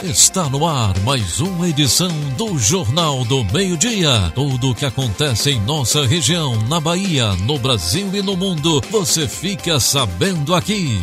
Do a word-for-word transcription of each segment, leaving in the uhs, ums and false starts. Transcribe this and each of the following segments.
Está no ar mais uma edição do Jornal do Meio-Dia. Tudo o que acontece em nossa região, na Bahia, no Brasil e no mundo, você fica sabendo aqui.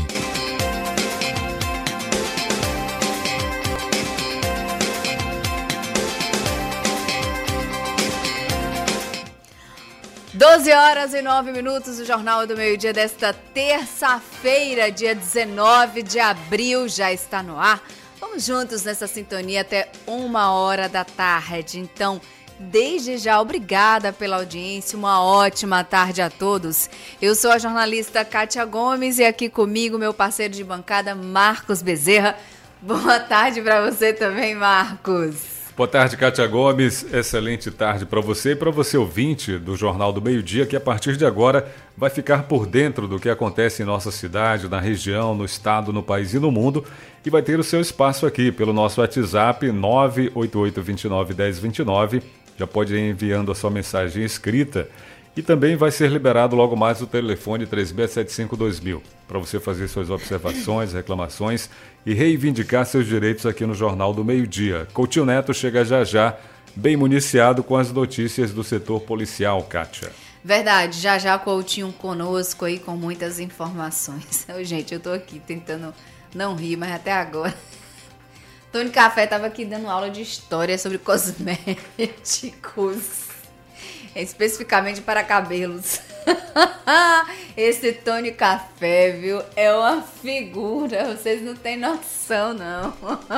doze horas e nove minutos, o Jornal do Meio-Dia desta terça-feira, dia dezenove de abril, já está no ar. Vamos juntos nessa sintonia até uma hora da tarde. Então, desde já, obrigada pela audiência, uma ótima tarde a todos. Eu sou a jornalista Kátia Gomes e aqui comigo meu parceiro de bancada, Marcos Bezerra. Boa tarde para você também, Marcos. Boa tarde, Kátia Gomes. Excelente tarde para você e para você ouvinte do Jornal do Meio-Dia, que a partir de agora vai ficar por dentro do que acontece em nossa cidade, na região, no estado, no país e no mundo, e vai ter o seu espaço aqui pelo nosso WhatsApp nove oito oito, dois nove, um zero dois nove. Já pode ir enviando a sua mensagem escrita e também vai ser liberado logo mais o telefone três seis sete cinco dois mil para você fazer suas observações, reclamações e reivindicar seus direitos aqui no Jornal do Meio-Dia. Coutinho Neto chega já já, bem municiado com as notícias do setor policial, Kátia. Verdade, já já Coutinho conosco aí com muitas informações. Gente, eu tô aqui tentando não rir, mas até agora... Tony Café tava aqui dando aula de história sobre cosméticos, especificamente para cabelos. Esse Tony Café, viu, é uma figura, vocês não têm noção, não.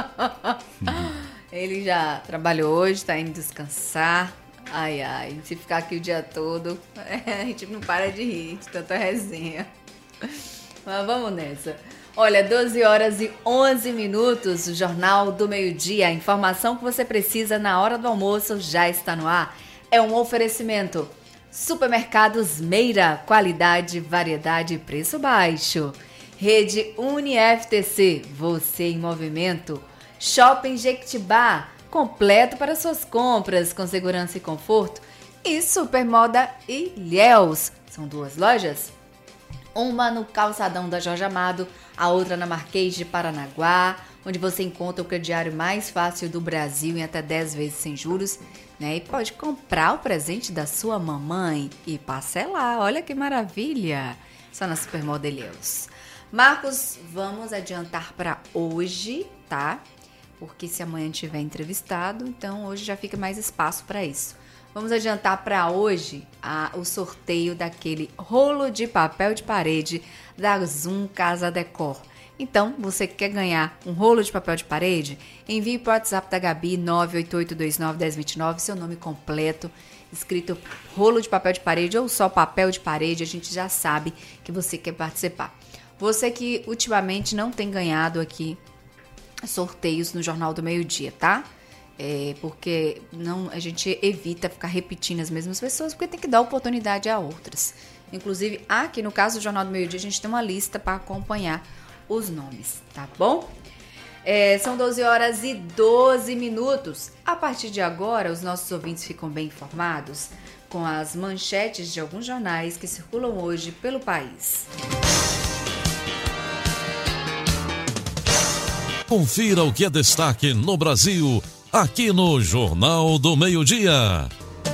Ele já trabalhou hoje, tá indo descansar. Ai, ai, se ficar aqui o dia todo, a gente não para de rir de tanta resenha. Mas vamos nessa. Olha, doze horas e onze minutos, o Jornal do Meio-Dia. A informação que você precisa na hora do almoço já está no ar. É um oferecimento. Supermercados Meira, qualidade, variedade e preço baixo. Rede UniFTC, você em movimento. Shopping Jequitibá, completo para suas compras, com segurança e conforto. E Supermoda Ilhéus, são duas lojas. Uma no calçadão da Jorge Amado, a outra na Marquês de Paranaguá, onde você encontra o crediário mais fácil do Brasil em até dez vezes sem juros, né? E pode comprar o presente da sua mamãe e parcelar. Olha que maravilha! Só na Supermoda Ilhéus. Marcos, vamos adiantar para hoje, tá? Porque se amanhã tiver entrevistado, então hoje já fica mais espaço para isso. Vamos adiantar para hoje a, o sorteio daquele rolo de papel de parede da Zoom Casa Decor. Então, você que quer ganhar um rolo de papel de parede, envie para o WhatsApp da Gabi nove oito oito dois nove um zero dois nove seu nome completo, escrito rolo de papel de parede ou só papel de parede, a gente já sabe que você quer participar. Você que ultimamente não tem ganhado aqui sorteios no Jornal do Meio-Dia, tá? É, porque não, a gente evita ficar repetindo as mesmas pessoas, porque tem que dar oportunidade a outras. Inclusive, aqui no caso do Jornal do Meio-Dia, a gente tem uma lista para acompanhar os nomes, tá bom? É, são doze horas e doze minutos. A partir de agora, os nossos ouvintes ficam bem informados com as manchetes de alguns jornais que circulam hoje pelo país. Confira o que é destaque no Brasil, aqui no Jornal do Meio-Dia.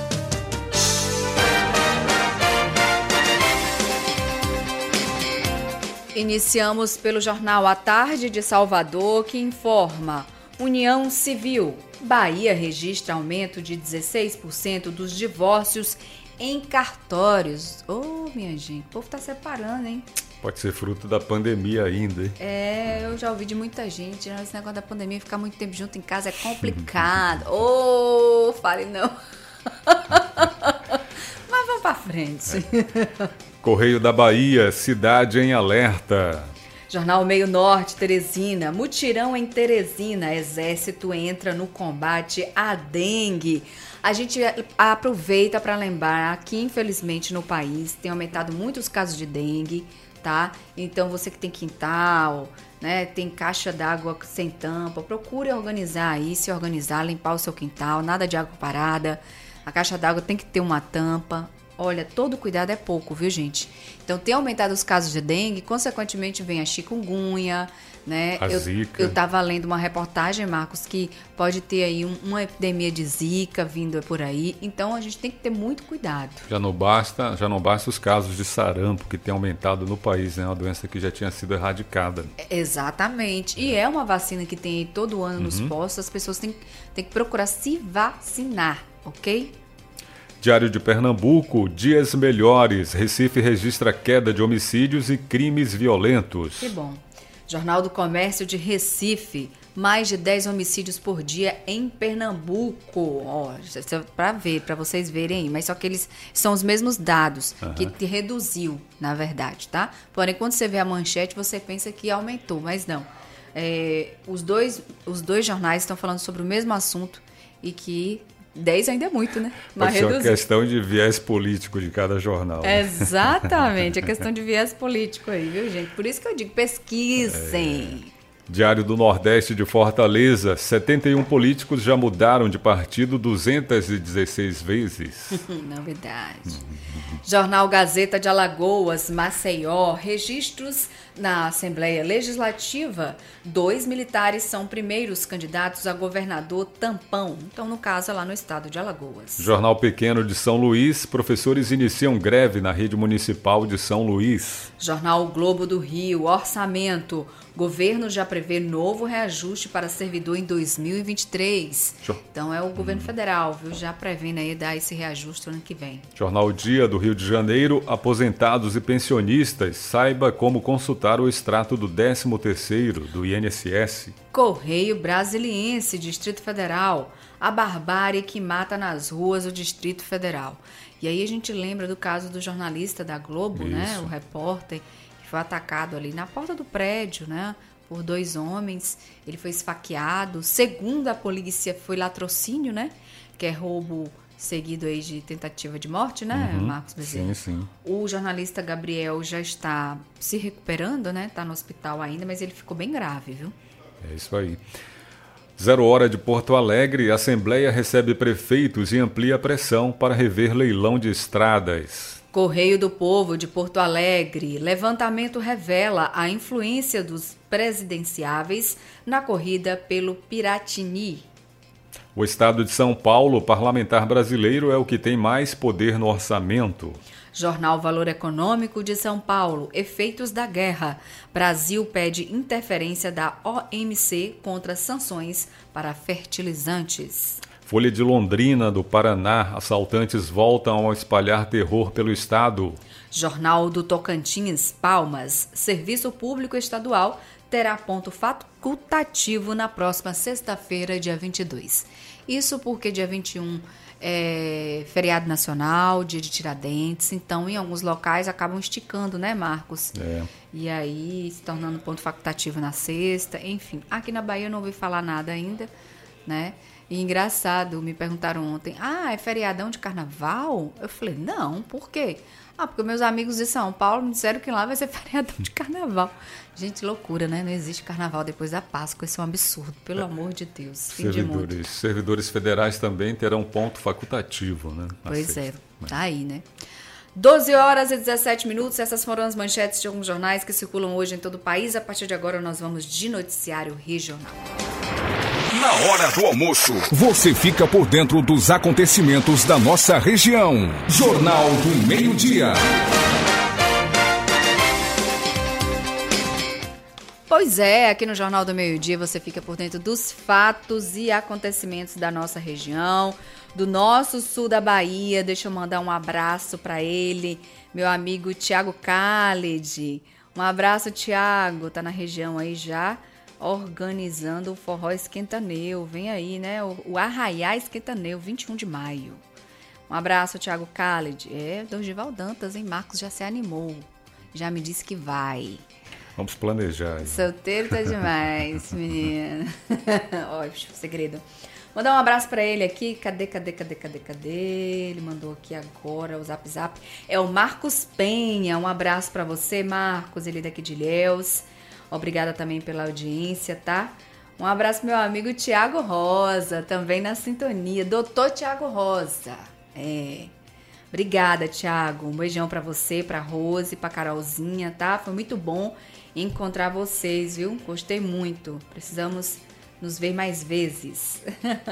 Iniciamos pelo Jornal à Tarde de Salvador, que informa: União Civil. Bahia registra aumento de dezesseis por cento dos divórcios em cartórios. Ô, oh, minha gente, o povo tá separando, hein? Pode ser fruto da pandemia ainda, hein? É, eu já ouvi de muita gente, né? Esse negócio da pandemia, ficar muito tempo junto em casa é complicado. Ô, oh, fale não. Mas vamos pra frente. É. Correio da Bahia, cidade em alerta. Jornal Meio Norte, Teresina. Mutirão em Teresina. Exército entra no combate à dengue. A gente aproveita para lembrar que, infelizmente, no país tem aumentado muito os casos de dengue, tá? Então, você que tem quintal, né, tem caixa d'água sem tampa, procure organizar aí, se organizar, limpar o seu quintal, nada de água parada. A caixa d'água tem que ter uma tampa, olha, todo cuidado é pouco, viu, gente? Então, tem aumentado os casos de dengue, consequentemente vem a chikungunya, né? A eu, zika. Eu estava lendo uma reportagem, Marcos, que pode ter aí um, uma epidemia de zika vindo por aí. Então, a gente tem que ter muito cuidado. Já não basta, já não basta os casos de sarampo que tem aumentado no país, né? Uma doença que já tinha sido erradicada. Exatamente. E é uma vacina que tem aí todo ano nos Uhum. postos. As pessoas têm, têm que procurar se vacinar, ok? Diário de Pernambuco, dias melhores. Recife registra queda de homicídios e crimes violentos. Que bom. Jornal do Comércio de Recife, mais de dez homicídios por dia em Pernambuco. Ó, para ver, para vocês verem aí, mas só que eles são os mesmos dados, uhum. que te reduziu, na verdade, tá? Porém, quando você vê a manchete, você pensa que aumentou, mas não. É, os, dois, os dois jornais estão falando sobre o mesmo assunto e que dez ainda é muito, né? Mas é uma questão de viés político de cada jornal. Né? Exatamente, é questão de viés político aí, viu, gente? Por isso que eu digo, pesquisem. É. Diário do Nordeste de Fortaleza, setenta e um políticos já mudaram de partido duzentas e dezesseis vezes. Novidade. Jornal Gazeta de Alagoas, Maceió, registros na Assembleia Legislativa. Dois militares são primeiros candidatos a governador tampão. Então, no caso, é lá no estado de Alagoas. Jornal Pequeno de São Luís, professores iniciam greve na rede municipal de São Luís. Jornal Globo do Rio, orçamento. Governo já prevê novo reajuste para servidor em dois mil e vinte e três. Então é o governo federal, viu? Já prevendo aí dar esse reajuste no ano que vem. Jornal Dia do Rio de Janeiro, aposentados e pensionistas, saiba como consultar o extrato do décimo terceiro do I N S S. Correio Brasiliense, Distrito Federal, a barbárie que mata nas ruas o Distrito Federal. E aí a gente lembra do caso do jornalista da Globo, Isso. né? O repórter, foi atacado ali na porta do prédio, né, por dois homens. Ele foi esfaqueado. Segundo a polícia, foi latrocínio, né, que é roubo seguido aí de tentativa de morte, né, uhum, Marcos Bezerra? Sim, sim. O jornalista Gabriel já está se recuperando, né, está no hospital ainda, mas ele ficou bem grave, viu? É isso aí. Zero hora de Porto Alegre, a Assembleia recebe prefeitos e amplia a pressão para rever leilão de estradas. Correio do Povo de Porto Alegre. Levantamento revela a influência dos presidenciáveis na corrida pelo Piratini. O estado de São Paulo, parlamentar brasileiro, é o que tem mais poder no orçamento. Jornal Valor Econômico de São Paulo. Efeitos da guerra. Brasil pede interferência da O M C contra sanções para fertilizantes. Folha de Londrina, do Paraná, assaltantes voltam a espalhar terror pelo estado. Jornal do Tocantins, Palmas, Serviço Público Estadual terá ponto facultativo na próxima sexta-feira, dia vinte e dois. Isso porque dia vinte e um é feriado nacional, dia de Tiradentes, então em alguns locais acabam esticando, né, Marcos? É. E aí se tornando ponto facultativo na sexta, enfim. Aqui na Bahia eu não ouvi falar nada ainda, né? E engraçado, me perguntaram ontem, ah, é feriadão de carnaval? Eu falei, não, por quê? Ah, porque meus amigos de São Paulo me disseram que lá vai ser feriadão de carnaval. Gente, loucura, né? Não existe carnaval depois da Páscoa, isso é um absurdo, pelo amor de Deus. Fim de mundo. Servidores, servidores federais também terão ponto facultativo, né? Pois é, tá aí, né? doze horas e dezessete minutos, essas foram as manchetes de alguns jornais que circulam hoje em todo o país. A partir de agora nós vamos de noticiário regional. Na hora do almoço, você fica por dentro dos acontecimentos da nossa região. Jornal do Meio-Dia. Pois é, aqui no Jornal do Meio-Dia você fica por dentro dos fatos e acontecimentos da nossa região, do nosso sul da Bahia. Deixa eu mandar um abraço para ele, meu amigo Tiago Khaled. Um abraço, Tiago, tá na região aí já, organizando o Forró Esquentaneu. Vem aí, né? O, o Arraiá Esquentaneu, vinte e um de maio. Um abraço, Tiago Khaled. É, Dorival Dantas, hein? Marcos já se animou. Já me disse que vai. Vamos planejar. Solteiro tá demais, menina. Olha, segredo. Mandar um abraço pra ele aqui. Cadê, cadê, cadê, cadê, cadê? Ele mandou aqui agora o zap zap. É o Marcos Penha. Um abraço pra você, Marcos. Ele é daqui de Ilhéus. Obrigada também pela audiência, tá? Um abraço pro meu amigo Tiago Rosa, também na sintonia. Doutor Tiago Rosa. É. Obrigada, Thiago. Um beijão pra você, pra Rose, pra Carolzinha, tá? Foi muito bom encontrar vocês, viu? Gostei muito. Precisamos nos ver mais vezes.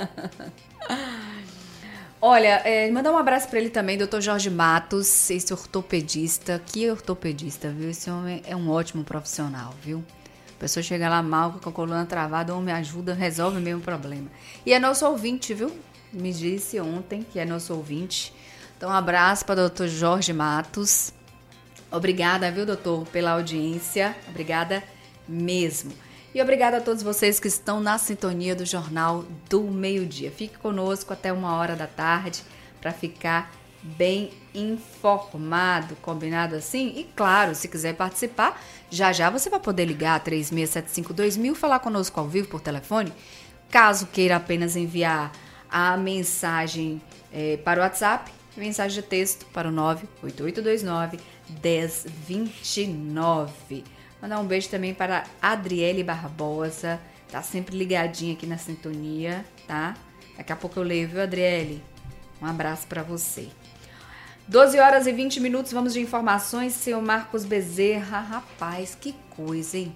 Olha, é, mandar um abraço pra ele também, doutor Jorge Matos, esse ortopedista. Que ortopedista, viu? Esse homem é um ótimo profissional, viu? A pessoa chega lá mal, com a coluna travada, o homem ajuda, resolve o mesmo problema. E é nosso ouvinte, viu? Me disse ontem que é nosso ouvinte. Então, um abraço para o doutor Jorge Matos. Obrigada, viu, doutor, pela audiência. Obrigada mesmo. E obrigada a todos vocês que estão na sintonia do Jornal do Meio-Dia. Fique conosco até uma hora da tarde para ficar bem informado, combinado assim? E claro, se quiser participar, já já você vai poder ligar três seis sete cinco dois mil, falar conosco ao vivo por telefone. Caso queira apenas enviar a mensagem é, para o WhatsApp, mensagem de texto para o nove oito oito dois nove, um zero dois nove. Mandar um beijo também para a Adriele Barbosa, tá sempre ligadinha aqui na sintonia, tá? Daqui a pouco eu leio, viu, Adriele? Um abraço para você. doze horas e vinte minutos, vamos de informações. Seu Marcos Bezerra, rapaz, que coisa, hein?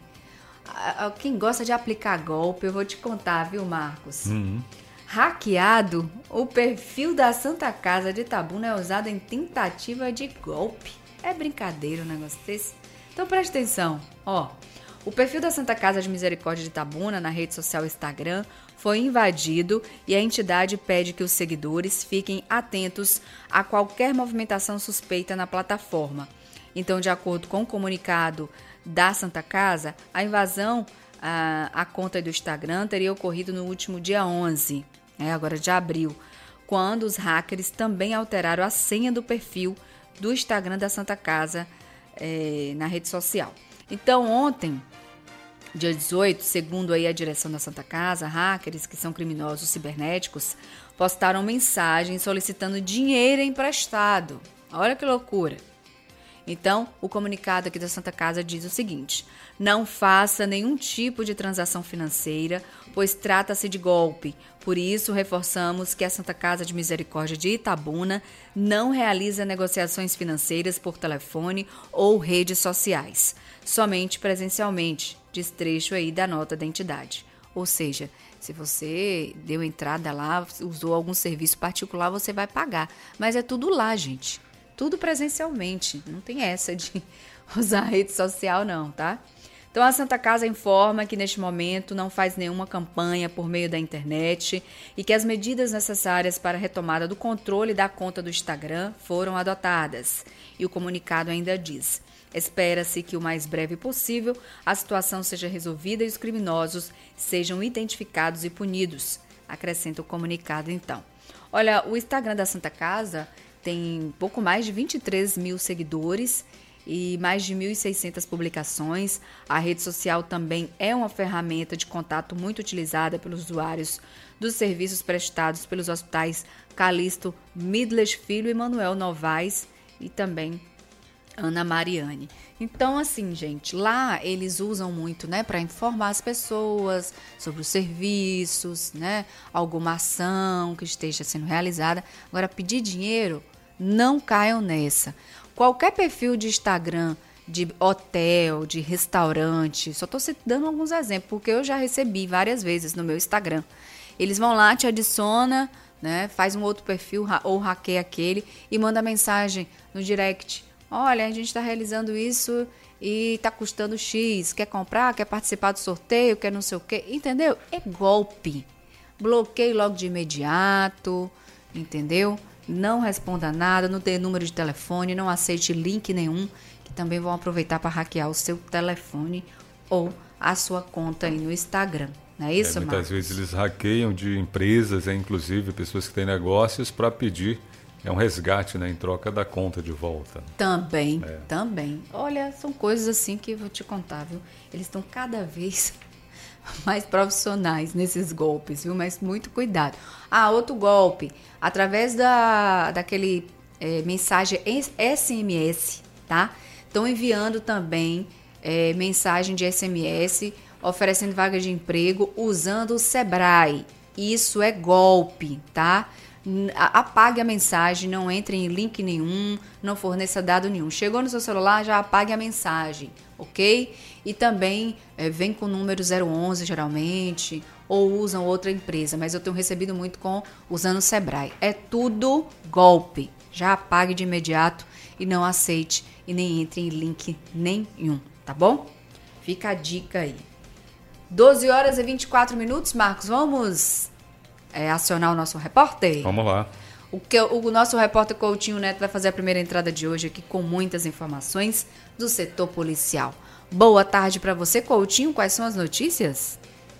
Quem gosta de aplicar golpe, eu vou te contar, viu, Marcos? Uhum. Hackeado, o perfil da Santa Casa de Itabuna é usado em tentativa de golpe. É brincadeira um negócio desse? Então preste atenção, ó. O perfil da Santa Casa de Misericórdia de Itabuna na rede social Instagram foi invadido e a entidade pede que os seguidores fiquem atentos a qualquer movimentação suspeita na plataforma. Então, de acordo com o comunicado da Santa Casa, a invasão à, à conta do Instagram teria ocorrido no último dia onze, é, agora de abril, quando os hackers também alteraram a senha do perfil do Instagram da Santa Casa é, na rede social. Então, ontem, dia dezoito, segundo aí a direção da Santa Casa, hackers, que são criminosos cibernéticos, postaram mensagens solicitando dinheiro emprestado. Olha que loucura. Então, o comunicado aqui da Santa Casa diz o seguinte: não faça nenhum tipo de transação financeira, pois trata-se de golpe. Por isso, reforçamos que a Santa Casa de Misericórdia de Itabuna não realiza negociações financeiras por telefone ou redes sociais, somente presencialmente, diz trecho aí da nota da entidade. Ou seja, se você deu entrada lá, usou algum serviço particular, você vai pagar. Mas é tudo lá, gente. Tudo presencialmente, não tem essa de usar a rede social não, tá? Então a Santa Casa informa que neste momento não faz nenhuma campanha por meio da internet e que as medidas necessárias para a retomada do controle da conta do Instagram foram adotadas. E o comunicado ainda diz: espera-se que o mais breve possível a situação seja resolvida e os criminosos sejam identificados e punidos. Acrescenta o comunicado então. Olha, o Instagram da Santa Casa tem pouco mais de vinte e três mil seguidores e mais de mil e seiscentas publicações. A rede social também é uma ferramenta de contato muito utilizada pelos usuários dos serviços prestados pelos hospitais Calixto Midles Filho e Manuel Novaes e também Ana Mariane. Então, assim, gente, lá eles usam muito, né, para informar as pessoas sobre os serviços, né, alguma ação que esteja sendo realizada. Agora, pedir dinheiro, não caiam nessa. Qualquer perfil de Instagram, de hotel, de restaurante, só estou dando alguns exemplos, porque eu já recebi várias vezes no meu Instagram. Eles vão lá, te adiciona, né, faz um outro perfil ou hackeia aquele e manda mensagem no direct. Olha, a gente está realizando isso e está custando X. Quer comprar? Quer participar do sorteio? Quer não sei o quê? Entendeu? É golpe. Bloqueie logo de imediato, entendeu? Não responda nada, não dê número de telefone, não aceite link nenhum, que também vão aproveitar para hackear o seu telefone ou a sua conta aí no Instagram. Não é isso, é, muitas Marcos? vezes eles hackeiam de empresas, é, inclusive pessoas que têm negócios, para pedir é um resgate, né, em troca da conta de volta. Também, é. também. Olha, são coisas assim que eu vou te contar, viu? Eles estão cada vez mais profissionais nesses golpes, viu? Mas muito cuidado. Ah, outro golpe. Através da, daquele é, mensagem S M S, tá? Estão enviando também é, mensagem de S M S oferecendo vaga de emprego usando o Sebrae. Isso é golpe, tá? apague a mensagem, não entre em link nenhum, não forneça dado nenhum. Chegou no seu celular, já apague a mensagem, ok? E também é, vem com o número zero onze geralmente, ou usam outra empresa, mas eu tenho recebido muito com usando o Sebrae. É tudo golpe. Já apague de imediato e não aceite e nem entre em link nenhum, tá bom? Fica a dica aí. doze horas e vinte e quatro minutos, Marcos, vamos... É, acionar o nosso repórter? Vamos lá. O, que, o nosso repórter Coutinho Neto vai fazer a primeira entrada de hoje aqui com muitas informações do setor policial. Boa tarde para você, Coutinho. Quais são as notícias?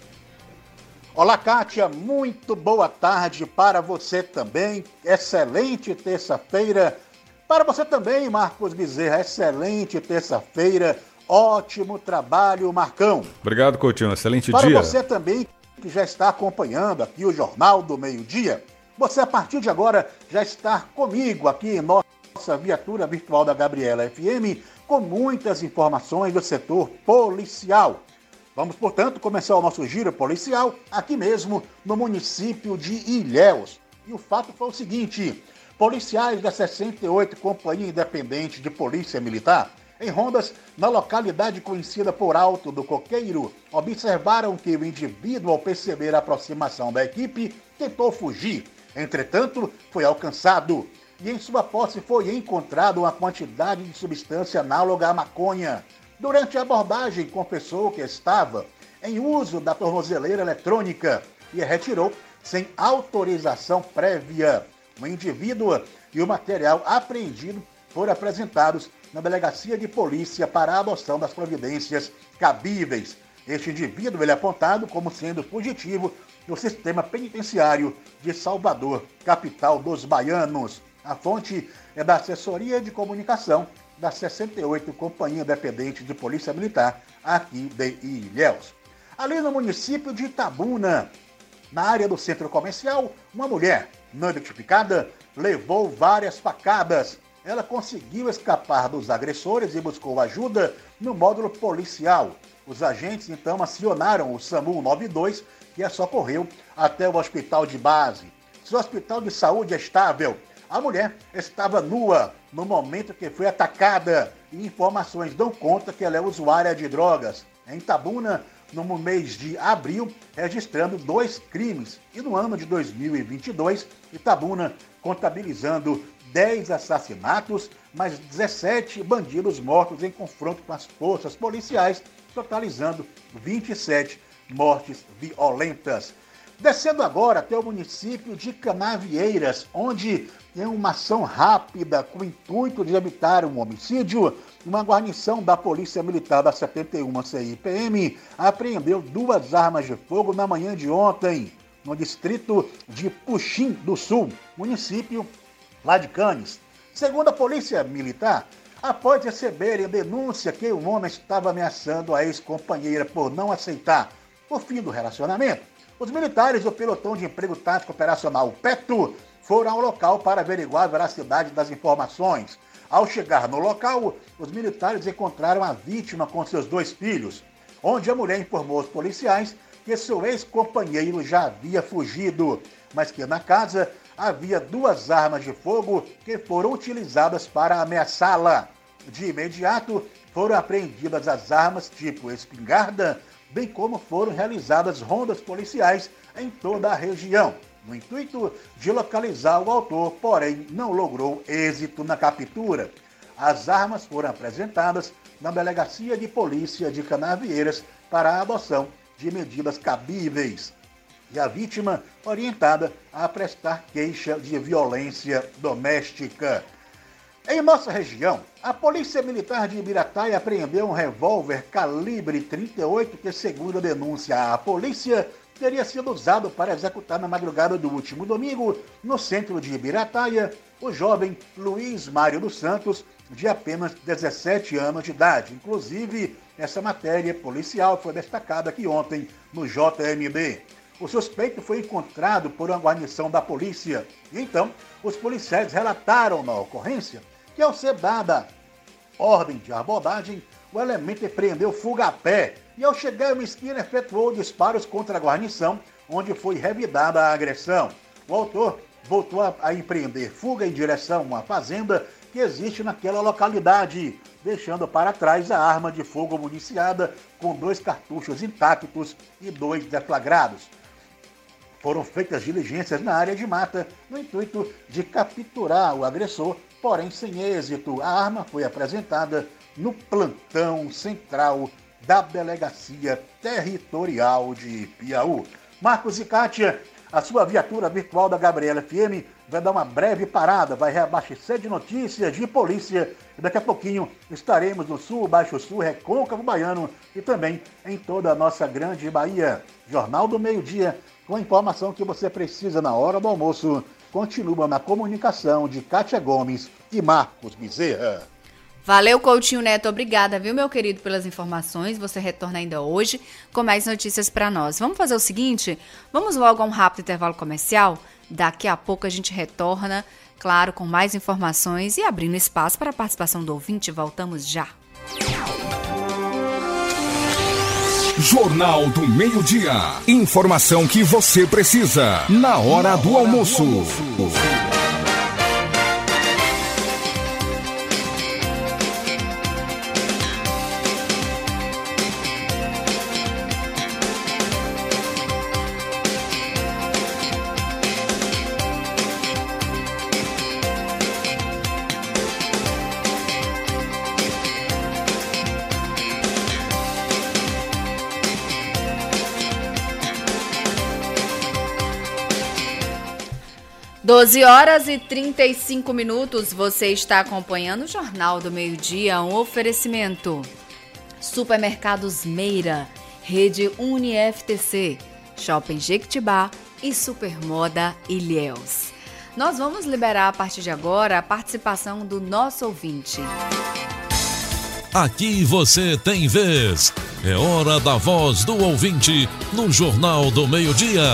Olá, Kátia. Muito boa tarde para você também. Excelente terça-feira. Para você também, Marcos Bezerra. Excelente terça-feira. Ótimo trabalho, Marcão. Obrigado, Coutinho. Excelente para dia. Para você também, que já está acompanhando aqui o Jornal do Meio-Dia, você a partir de agora já está comigo aqui em nossa viatura virtual da Gabriela F M com muitas informações do setor policial. Vamos, portanto, começar o nosso giro policial aqui mesmo no município de Ilhéus. E o fato foi o seguinte: policiais da sessenta e oito Companhia Independente de Polícia Militar, em rondas na localidade conhecida por Alto do Coqueiro, observaram que o indivíduo, ao perceber a aproximação da equipe, tentou fugir. Entretanto, foi alcançado e em sua posse foi encontrada uma quantidade de substância análoga à maconha. Durante a abordagem, confessou que estava em uso da tornozeleira eletrônica e a retirou sem autorização prévia. O indivíduo e o material apreendido foram apresentados na Delegacia de Polícia para a adoção das providências cabíveis. Este indivíduo ele é apontado como sendo fugitivo do sistema penitenciário de Salvador, capital dos baianos. A fonte é da Assessoria de Comunicação da sessenta e oito Companhia Independente de Polícia Militar, aqui de Ilhéus. Ali no município de Itabuna, na área do centro comercial, uma mulher não identificada levou várias facadas. Ela conseguiu escapar dos agressores e buscou ajuda no módulo policial. Os agentes, então, acionaram o SAMU nove dois, que a socorreu até o hospital de base. Seu hospital de saúde é estável. A mulher estava nua no momento que foi atacada e informações dão conta que ela é usuária de drogas. Em Itabuna, no mês de abril, registrando dois crimes. E no ano de dois mil e vinte e dois, Itabuna contabilizando dez assassinatos, mais dezessete bandidos mortos em confronto com as forças policiais, totalizando vinte e sete mortes violentas. Descendo agora até o município de Canavieiras, onde tem uma ação rápida com o intuito de evitar um homicídio, uma guarnição da Polícia Militar da setenta e uma C I P M apreendeu duas armas de fogo na manhã de ontem, no distrito de Puxim do Sul, município lá de Canes. Segundo a Polícia Militar, após receberem denúncia que um homem estava ameaçando a ex-companheira por não aceitar o fim do relacionamento, os militares do Pelotão de Emprego Tático Operacional PETO foram ao local para averiguar a veracidade das informações. Ao chegar no local, os militares encontraram a vítima com seus dois filhos, onde a mulher informou aos policiais que seu ex-companheiro já havia fugido, mas que na casa havia duas armas de fogo que foram utilizadas para ameaçá-la. De imediato, foram apreendidas as armas tipo espingarda, bem como foram realizadas rondas policiais em toda a região, no intuito de localizar o autor, porém não logrou êxito na captura. As armas foram apresentadas na Delegacia de Polícia de Canavieiras para a adoção de medidas cabíveis. E a vítima orientada a prestar queixa de violência doméstica. Em nossa região, a Polícia Militar de Ibirataia apreendeu um revólver calibre trinta e oito que, segundo a denúncia à polícia, teria sido usado para executar na madrugada do último domingo, no centro de Ibirataia, o jovem Luiz Mário dos Santos, de apenas dezessete anos de idade. Inclusive, essa matéria policial foi destacada aqui ontem no J M B. O suspeito foi encontrado por uma guarnição da polícia. E então, os policiais relataram na ocorrência que, ao ser dada ordem de abordagem, o elemento empreendeu fuga a pé e, ao chegar a uma esquina, efetuou disparos contra a guarnição, onde foi revidada a agressão. O autor voltou a, a empreender fuga em direção a uma fazenda que existe naquela localidade, deixando para trás a arma de fogo municiada com dois cartuchos intactos e dois deflagrados. Foram feitas diligências na área de mata no intuito de capturar o agressor, porém sem êxito. A arma foi apresentada no plantão central da Delegacia Territorial de Piauí. Marcos e Kátia, a sua viatura virtual da Gabriela F M vai dar uma breve parada, vai reabastecer de notícias de polícia e daqui a pouquinho estaremos no Sul, Baixo Sul, Recôncavo Baiano e também em toda a nossa grande Bahia. Jornal do Meio-Dia, com a informação que você precisa na hora do almoço, continua na comunicação de Kátia Gomes e Marcos Bezerra. Valeu, Coutinho Neto. Obrigada, viu, meu querido, pelas informações. Você retorna ainda hoje com mais notícias para nós. Vamos fazer o seguinte? Vamos logo a um rápido intervalo comercial? Daqui a pouco a gente retorna, claro, com mais informações e abrindo espaço para a participação do ouvinte. Voltamos já. Jornal do Meio-Dia. Informação que você precisa na hora do almoço. doze horas e trinta e cinco minutos, você está acompanhando o Jornal do Meio-Dia, um oferecimento. Supermercados Meira, Rede Uni F T C, Shopping Jequitibá e Supermoda Ilhéus. Nós vamos liberar a partir de agora a participação do nosso ouvinte. Aqui você tem vez. É hora da voz do ouvinte no Jornal do Meio-Dia.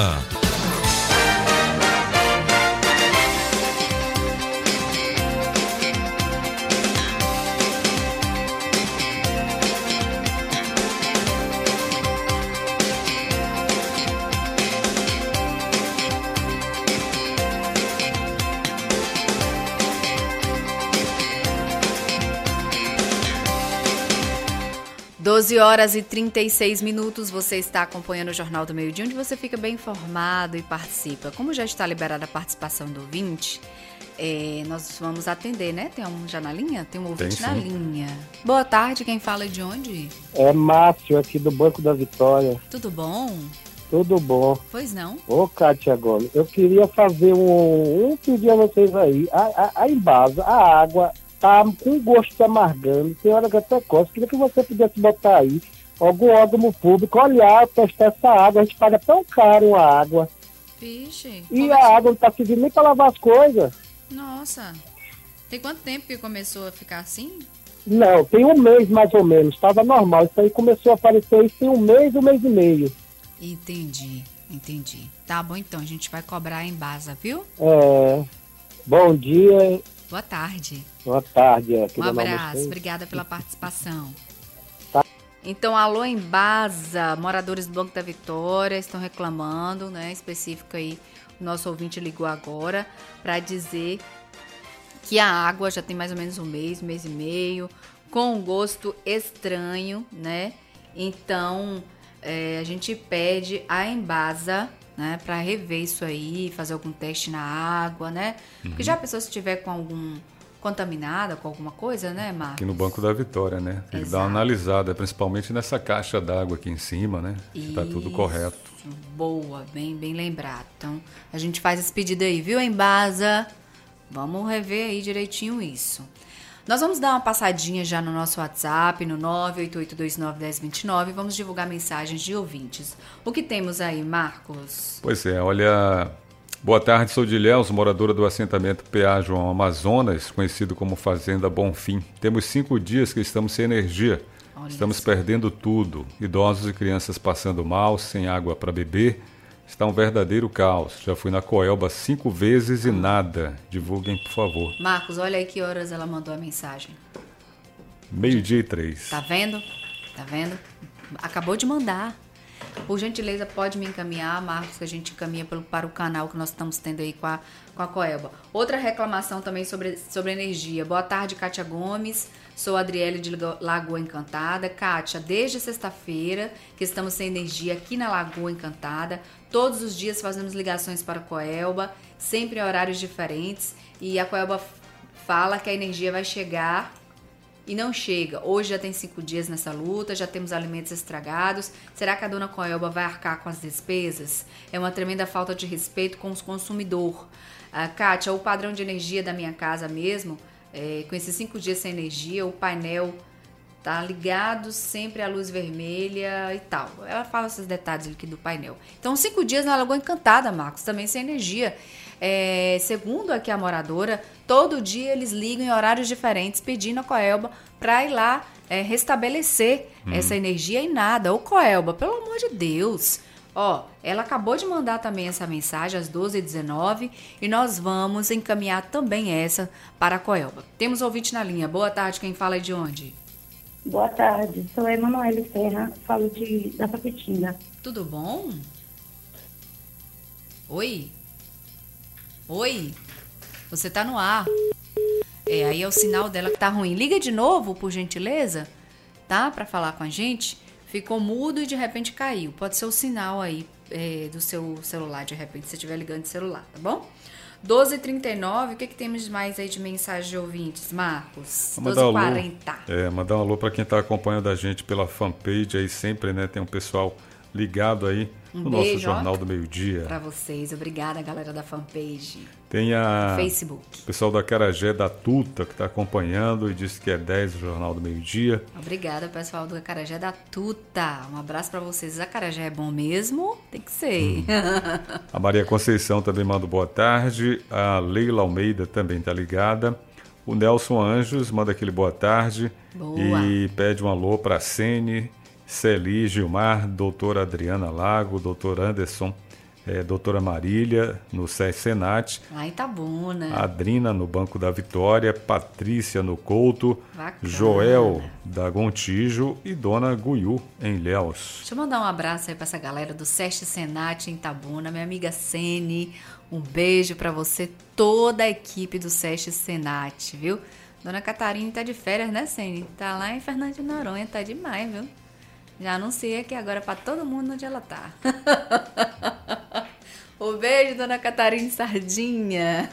doze horas e trinta e seis minutos, você está acompanhando o Jornal do Meio-Dia, onde você fica bem informado e participa. Como já está liberada a participação do ouvinte, é, nós vamos atender, né? Tem um já na linha? Tem um ouvinte Tem, na sim. linha. Boa tarde, quem fala de onde? É Márcio, aqui do Banco da Vitória. Tudo bom? Tudo bom? Pois não? Ô, Kátia Gomes, eu queria fazer um, um pedido a vocês aí. A, a, a Embasa, a água tá com gosto de amargando, tem hora que até costa. Queria que você pudesse botar aí algum órgão público, olhar, testar essa água. A gente paga tão caro a água. Vixe. E como a é que- água não tá servindo nem pra lavar as coisas. Nossa. Tem quanto tempo que começou a ficar assim? Não, tem um mês mais ou menos, estava normal. Isso aí começou a aparecer isso tem um mês, um mês e meio. Entendi, entendi. Tá bom, então, a gente vai cobrar a Embasa, viu? É, bom dia, Boa tarde. boa tarde. É, aqui Um do Nova abraço, Sul. obrigada pela participação. Tá. Então, alô Embasa, moradores do Banco da Vitória estão reclamando, né? Específico aí, o nosso ouvinte ligou agora para dizer que a água já tem mais ou menos um mês, um mês e meio, com um gosto estranho, né? Então, é, a gente pede a Embasa, né, para rever isso aí, fazer algum teste na água, né? Porque já a pessoa se tiver com algum contaminada com alguma coisa, né, Marcos? Aqui no Banco da Vitória, né? Tem que dar uma Exato. analisada, principalmente nessa caixa d'água aqui em cima, né? Se tá tudo Isso, correto. Boa, bem, bem lembrado. Então, a gente faz esse pedido aí, viu, Embasa? Vamos rever aí direitinho isso. Nós vamos dar uma passadinha já no nosso WhatsApp, no nove oito oito dois nove um zero dois nove, e vamos divulgar mensagens de ouvintes. O que temos aí, Marcos? Pois é, olha... Boa tarde, sou de Ilhéus, moradora do assentamento P A João Amazonas, conhecido como Fazenda Bonfim. Temos cinco dias que estamos sem energia. Olha Estamos isso. perdendo tudo. Idosos e crianças passando mal, sem água para beber. Está um verdadeiro caos. Já fui na Coelba cinco vezes e nada. Divulguem, por favor. Marcos, olha aí que horas ela mandou a mensagem. Meio-dia e três. Tá vendo? Tá vendo? Acabou de mandar. Por gentileza, pode me encaminhar, Marcos, que a gente encaminha pelo, para o canal que nós estamos tendo aí com a, com a Coelba. Outra reclamação também sobre, sobre energia. Boa tarde, Kátia Gomes. Sou a Adriele de Lagoa Encantada. Kátia, desde sexta-feira que estamos sem energia aqui na Lagoa Encantada. Todos os dias fazemos ligações para a Coelba, sempre em horários diferentes. E a Coelba fala que a energia vai chegar e não chega. Hoje já tem cinco dias nessa luta, já temos alimentos estragados. Será que a dona Coelba vai arcar com as despesas? É uma tremenda falta de respeito com os consumidores. Ah, Kátia, o padrão de energia da minha casa mesmo, é, com esses cinco dias sem energia, o painel tá ligado sempre à luz vermelha e tal. Ela fala esses detalhes aqui do painel. Então, cinco dias na Lagoa Encantada, Marcos, também sem energia. É, segundo aqui a moradora, todo dia eles ligam em horários diferentes pedindo a Coelba para ir lá é, restabelecer hum. essa energia e nada. Ô Coelba, pelo amor de Deus. Ó, ela acabou de mandar também essa mensagem às doze e dezenove e nós vamos encaminhar também essa para a Coelba. Temos ouvinte na linha. Boa tarde, quem fala é de onde? Boa tarde, sou a Emanuele Serra, falo de, da Papetinga. Tudo bom? Oi? Oi? Você tá no ar. É, aí é o sinal dela que tá ruim. Liga de novo, por gentileza, tá? Pra falar com a gente. Ficou mudo e de repente caiu. Pode ser o sinal aí é, do seu celular, de repente, se você estiver ligando de celular, tá bom? doze e trinta e nove, o que, que temos mais aí de mensagem de ouvintes, Marcos? doze e quarenta. É, mandar um alô para quem está acompanhando a gente pela fanpage aí sempre, né? Tem um pessoal ligado aí um no beijo, nosso Jornal do Meio-Dia. Para vocês, obrigada, galera da fanpage. Tem a Facebook. O pessoal da Acarajé da Tuta que está acompanhando e disse que é dez o Jornal do Meio-Dia. Obrigada, pessoal do Acarajé da Tuta. Um abraço para vocês. Acarajé é bom mesmo? Tem que ser. Hum. A Maria Conceição também manda boa tarde. A Leila Almeida também está ligada. O Nelson Anjos manda aquele boa tarde. Boa. E pede um alô para a Sene, Celi, Gilmar, doutora Adriana Lago, doutor Anderson, é, doutora Marília, no SESC Senat. Lá em Itabuna. Adrina, no Banco da Vitória. Patrícia, no Couto. Bacana. Joel, da Gontijo. E dona Guiú, em Ilhéus. Deixa eu mandar um abraço aí para essa galera do SESC Senat em Itabuna. Minha amiga Sene, um beijo para você, toda a equipe do SESC Senat, viu? Dona Catarina tá de férias, né, Sene? Tá lá em Fernando de Noronha, tá demais, viu? Já anunciei aqui agora para todo mundo onde ela tá. Um beijo, dona Catarina Sardinha.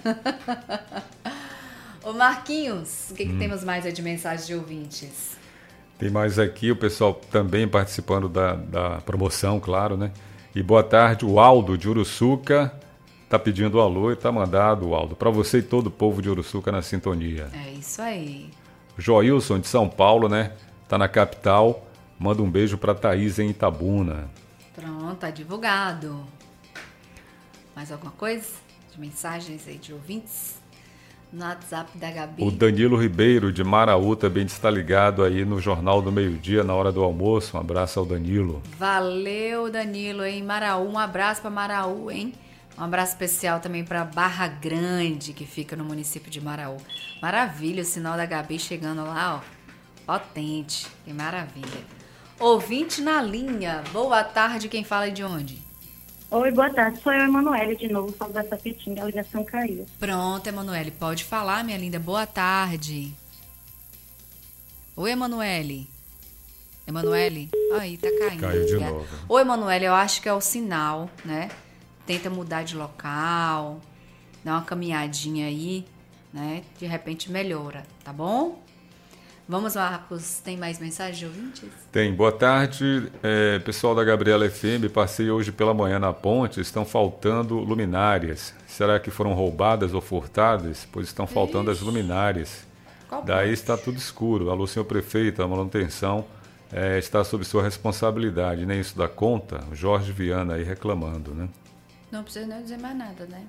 Ô Marquinhos, o que, que hum. temos mais aí de mensagens de ouvintes? Tem mais aqui, o pessoal também participando da, da promoção, claro, né? E boa tarde, o Aldo de Uruçuca tá pedindo alô e tá mandado, Aldo, para você e todo o povo de Uruçuca na sintonia. É isso aí. Joilson de São Paulo, né? Tá na capital. Manda um beijo para Thaís em Itabuna. Pronto, tá divulgado. Mais alguma coisa? De mensagens aí de ouvintes? No WhatsApp da Gabi. O Danilo Ribeiro de Maraú também está ligado aí no Jornal do Meio-Dia, na hora do almoço. Um abraço ao Danilo. Valeu, Danilo, em Maraú. Um abraço para Maraú, hein? Um abraço especial também para Barra Grande, que fica no município de Maraú. Maravilha, o sinal da Gabi chegando lá, ó. Potente, que maravilha. Ouvinte na linha. Boa tarde, quem fala é de onde? Oi, boa tarde. Sou eu, Emanuele, de novo, falo dessa Pitinga, a ligação caiu. Pronto, Emanuele, pode falar, minha linda. Boa tarde. Oi, Emanuele. Emanuele? Aí, tá caindo. Caiu de novo. Oi, Emanuele, eu acho que é o sinal, né? Tenta mudar de local, dá uma caminhadinha aí, né? De repente melhora, tá bom? Vamos lá, Marcos. Tem mais mensagens de ouvintes? Tem. Boa tarde, é, pessoal da Gabriela F M. Passei hoje pela manhã na ponte. Estão faltando luminárias. Será que foram roubadas ou furtadas? Pois estão faltando Ixi. as luminárias. Qual Daí ponte? está tudo escuro. Alô, senhor prefeito, a manutenção é, está sob sua responsabilidade. Nem isso dá conta? O Jorge Viana aí reclamando, né? Não precisa nem dizer mais nada, né?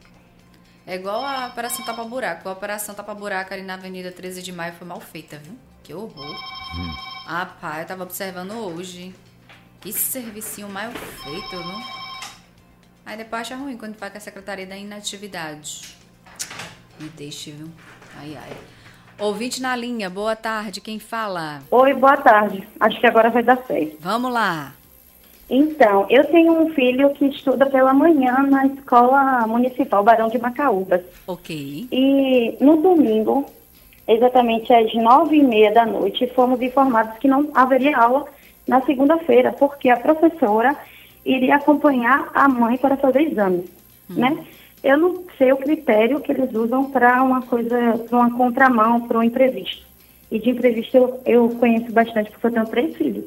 É igual a Operação Tapa Buraco. A Operação Tapa Buraco ali na Avenida treze de maio foi mal feita, viu? Que horror. Hum. Rapaz, eu tava observando hoje. Que servicinho mal feito, viu? Aí depois acha ruim quando faz com a Secretaria da Inatividade. Me deixe, viu? Ai, ai. Ouvinte na linha, boa tarde. Quem fala? Oi, boa tarde. Acho que agora vai dar certo. Vamos lá. Então, eu tenho um filho que estuda pela manhã na Escola Municipal Barão de Macaúbas. Ok. E no domingo, exatamente às nove e meia da noite, fomos informados que não haveria aula na segunda-feira, porque a professora iria acompanhar a mãe para fazer exames, hum. né? Eu não sei o critério que eles usam para uma coisa, para uma contramão, para um imprevisto. E de imprevisto eu, eu conheço bastante, porque eu tenho três filhos.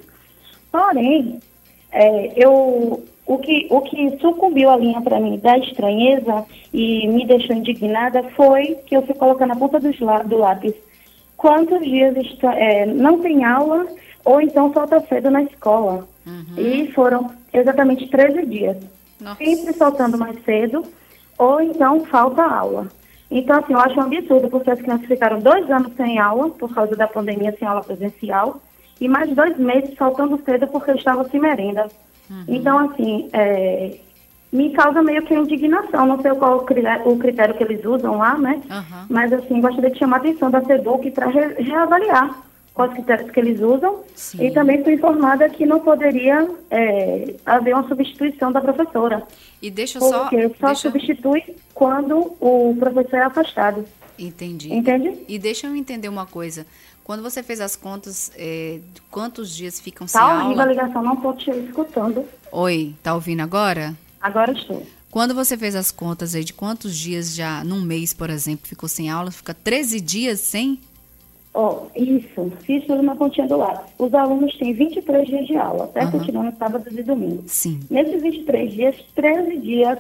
Porém, é, eu, o, que, o que sucumbiu a linha para mim da estranheza e me deixou indignada foi que eu fui colocando na ponta dos, do lápis quantos dias está, é, não tem aula ou então falta cedo na escola. Uhum. E foram exatamente treze dias. Nossa. Sempre faltando mais cedo ou então falta aula. Então, assim, eu acho um absurdo, porque as crianças ficaram dois anos sem aula, por causa da pandemia, sem aula presencial, e mais dois meses faltando cedo porque eu estava sem merenda. Uhum. Então, assim, é, me causa meio que indignação, não sei qual o critério, o critério que eles usam lá, né? Uhum. Mas, assim, gostaria de chamar a atenção da SEDUC para re, reavaliar quais critérios que eles usam. Sim. E também fui informada que não poderia é, haver uma substituição da professora. E deixa só... Porque só deixa... substitui quando o professor é afastado. Entendi. Entende? E deixa eu entender uma coisa. Quando você fez as contas, é, quantos dias ficam tá sem aula... Tá horrível a aula? ligação, não estou te escutando. Oi, tá ouvindo agora? Agora estou. Quando você fez as contas aí de quantos dias já, num mês, por exemplo, ficou sem aula, fica treze dias sem... Ó, oh, isso, fiz tudo na pontinha do lápis. Os alunos têm vinte e três dias de aula, até uhum. continuando sábados e domingos. Sim. Nesses vinte e três dias, treze dias,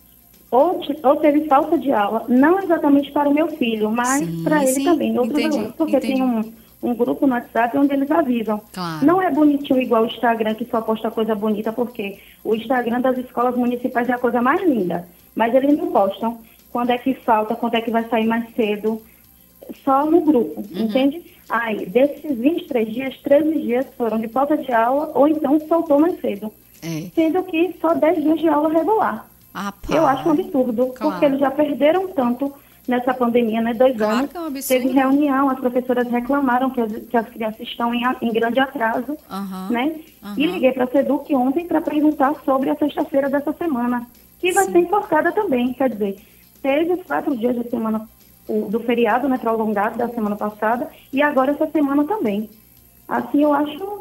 ou, ou teve falta de aula, não exatamente para o meu filho, mas para ele sim, também, outros entendi, alunos, porque entendi. tem um, um grupo no WhatsApp onde eles avisam. Claro. Não é bonitinho igual o Instagram, que só posta coisa bonita, porque o Instagram das escolas municipais é a coisa mais linda, mas eles não postam quando é que falta, quando é que vai sair mais cedo, só no grupo, uhum. entende? Aí, desses vinte e três dias, treze dias foram de falta de aula ou então soltou mais cedo. É. Sendo que só dez dias de aula regular. Ah, eu acho um absurdo, claro. Porque eles já perderam tanto nessa pandemia, né? Dois claro anos. Que é um absurdo. Teve reunião, as professoras reclamaram que as, que as crianças estão em, em grande atraso, uhum. né? Uhum. E liguei para a SEDUC ontem para perguntar sobre a sexta-feira dessa semana, que vai Sim. ser enforcada também, quer dizer, teve os quatro dias de semana O, do feriado, né, prolongado da semana passada, e agora essa semana também. Assim, eu acho,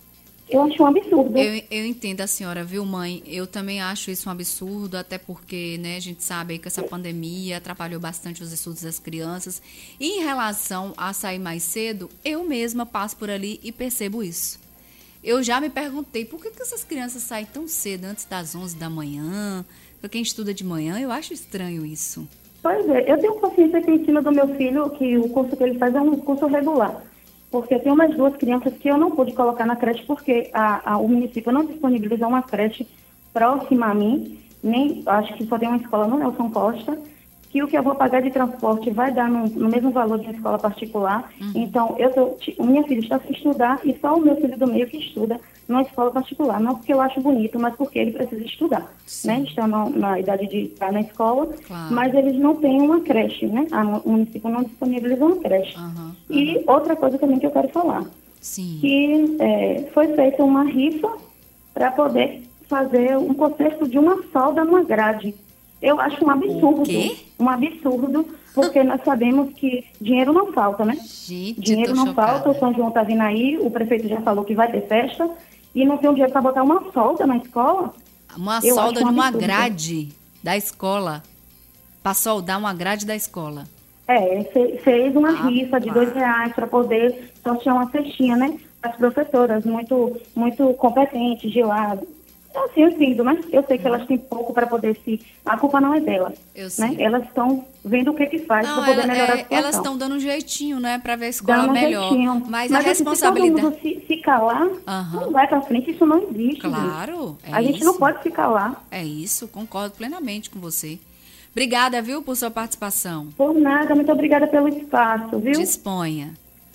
eu acho um absurdo. Eu, eu entendo a senhora, viu, mãe? Eu também acho isso um absurdo, até porque, né, a gente sabe aí que essa pandemia atrapalhou bastante os estudos das crianças. E em relação a sair mais cedo, eu mesma passo por ali e percebo isso. Eu já me perguntei, por que, que essas crianças saem tão cedo, antes das onze da manhã? Para quem estuda de manhã, eu acho estranho isso. Pois é, eu tenho consciência que ensino do meu filho que o curso que ele faz é um curso regular. Porque eu tenho umas duas crianças que eu não pude colocar na creche porque a, a, o município não disponibilizou uma creche próxima a mim, nem acho que só tem uma escola no Nelson Costa, que o que eu vou pagar de transporte vai dar no, no mesmo valor de uma escola particular. Uhum. Então, eu tô, minha filha está sem estudar e só o meu filho do meio que estuda numa escola particular. Não porque eu acho bonito, mas porque ele precisa estudar. Né? Está na, na idade de estar na escola, claro. Mas eles não têm uma creche, né? A, o município não disponibiliza uma creche. Uhum. Uhum. E outra coisa também que eu quero falar, Sim. que é, foi feita uma rifa para poder fazer um conserto de uma solda numa grade. Eu acho um absurdo, um absurdo, porque nós sabemos que dinheiro não falta, né? Gente, dinheiro não chocada. falta, o São João está vindo aí, o prefeito já falou que vai ter festa, e não tem um dinheiro para botar uma solda na escola. Uma Eu solda um numa absurdo. grade da escola, para soldar uma grade da escola. É, fez uma ah, rifa de ah. dois reais para poder sortear uma cestinha, né? As professoras muito, muito competentes de lá. Assim, eu entendo, né? Eu sei que elas têm pouco para poder se... A culpa não é delas, eu sei. Né? Elas estão vendo o que que faz para poder ela, melhorar é, a situação. Elas estão dando um jeitinho, né? Para ver a escola dando um melhor. Jeitinho. Mas, Mas a responsabilidade... Se todo mundo se, se calar, uhum. não vai para frente, isso não existe. Claro, é A gente isso. não pode se calar. É isso, concordo plenamente com você. Obrigada, viu, por sua participação. Por nada, muito obrigada pelo espaço, viu? Disponha.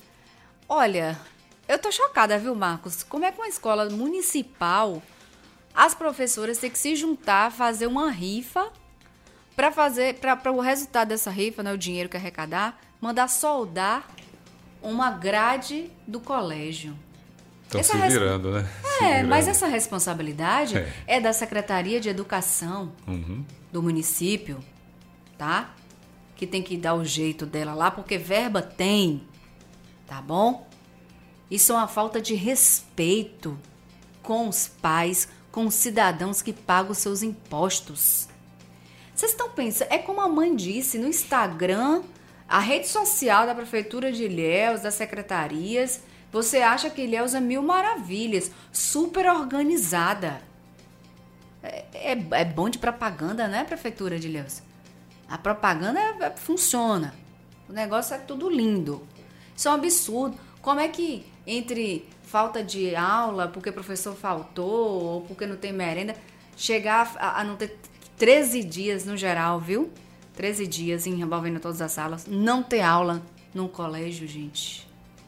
Olha, eu tô chocada, viu, Marcos? Como é que uma escola municipal... As professoras têm que se juntar, fazer uma rifa para fazer, para o resultado dessa rifa, né, o dinheiro que arrecadar, mandar soldar uma grade do colégio. Estão se virando, né? Se É, virando. mas essa responsabilidade é. é da Secretaria de Educação Uhum. do município, tá? Que tem que dar o jeito dela lá, porque verba tem, tá bom? Isso é uma falta de respeito com os pais, com os cidadãos que pagam os seus impostos. Vocês estão pensando, é como a mãe disse no Instagram, a rede social da Prefeitura de Ilhéus, das secretarias, você acha que Ilhéus é mil maravilhas, super organizada. É, é, é bom de propaganda, né, Prefeitura de Ilhéus? A propaganda é, é, funciona. O negócio é tudo lindo. Isso é um absurdo. Como é que entre falta de aula, porque o professor faltou, ou porque não tem merenda, chegar a, a não ter treze dias no geral, viu? treze dias envolvendo todas as salas, não ter aula num colégio, gente.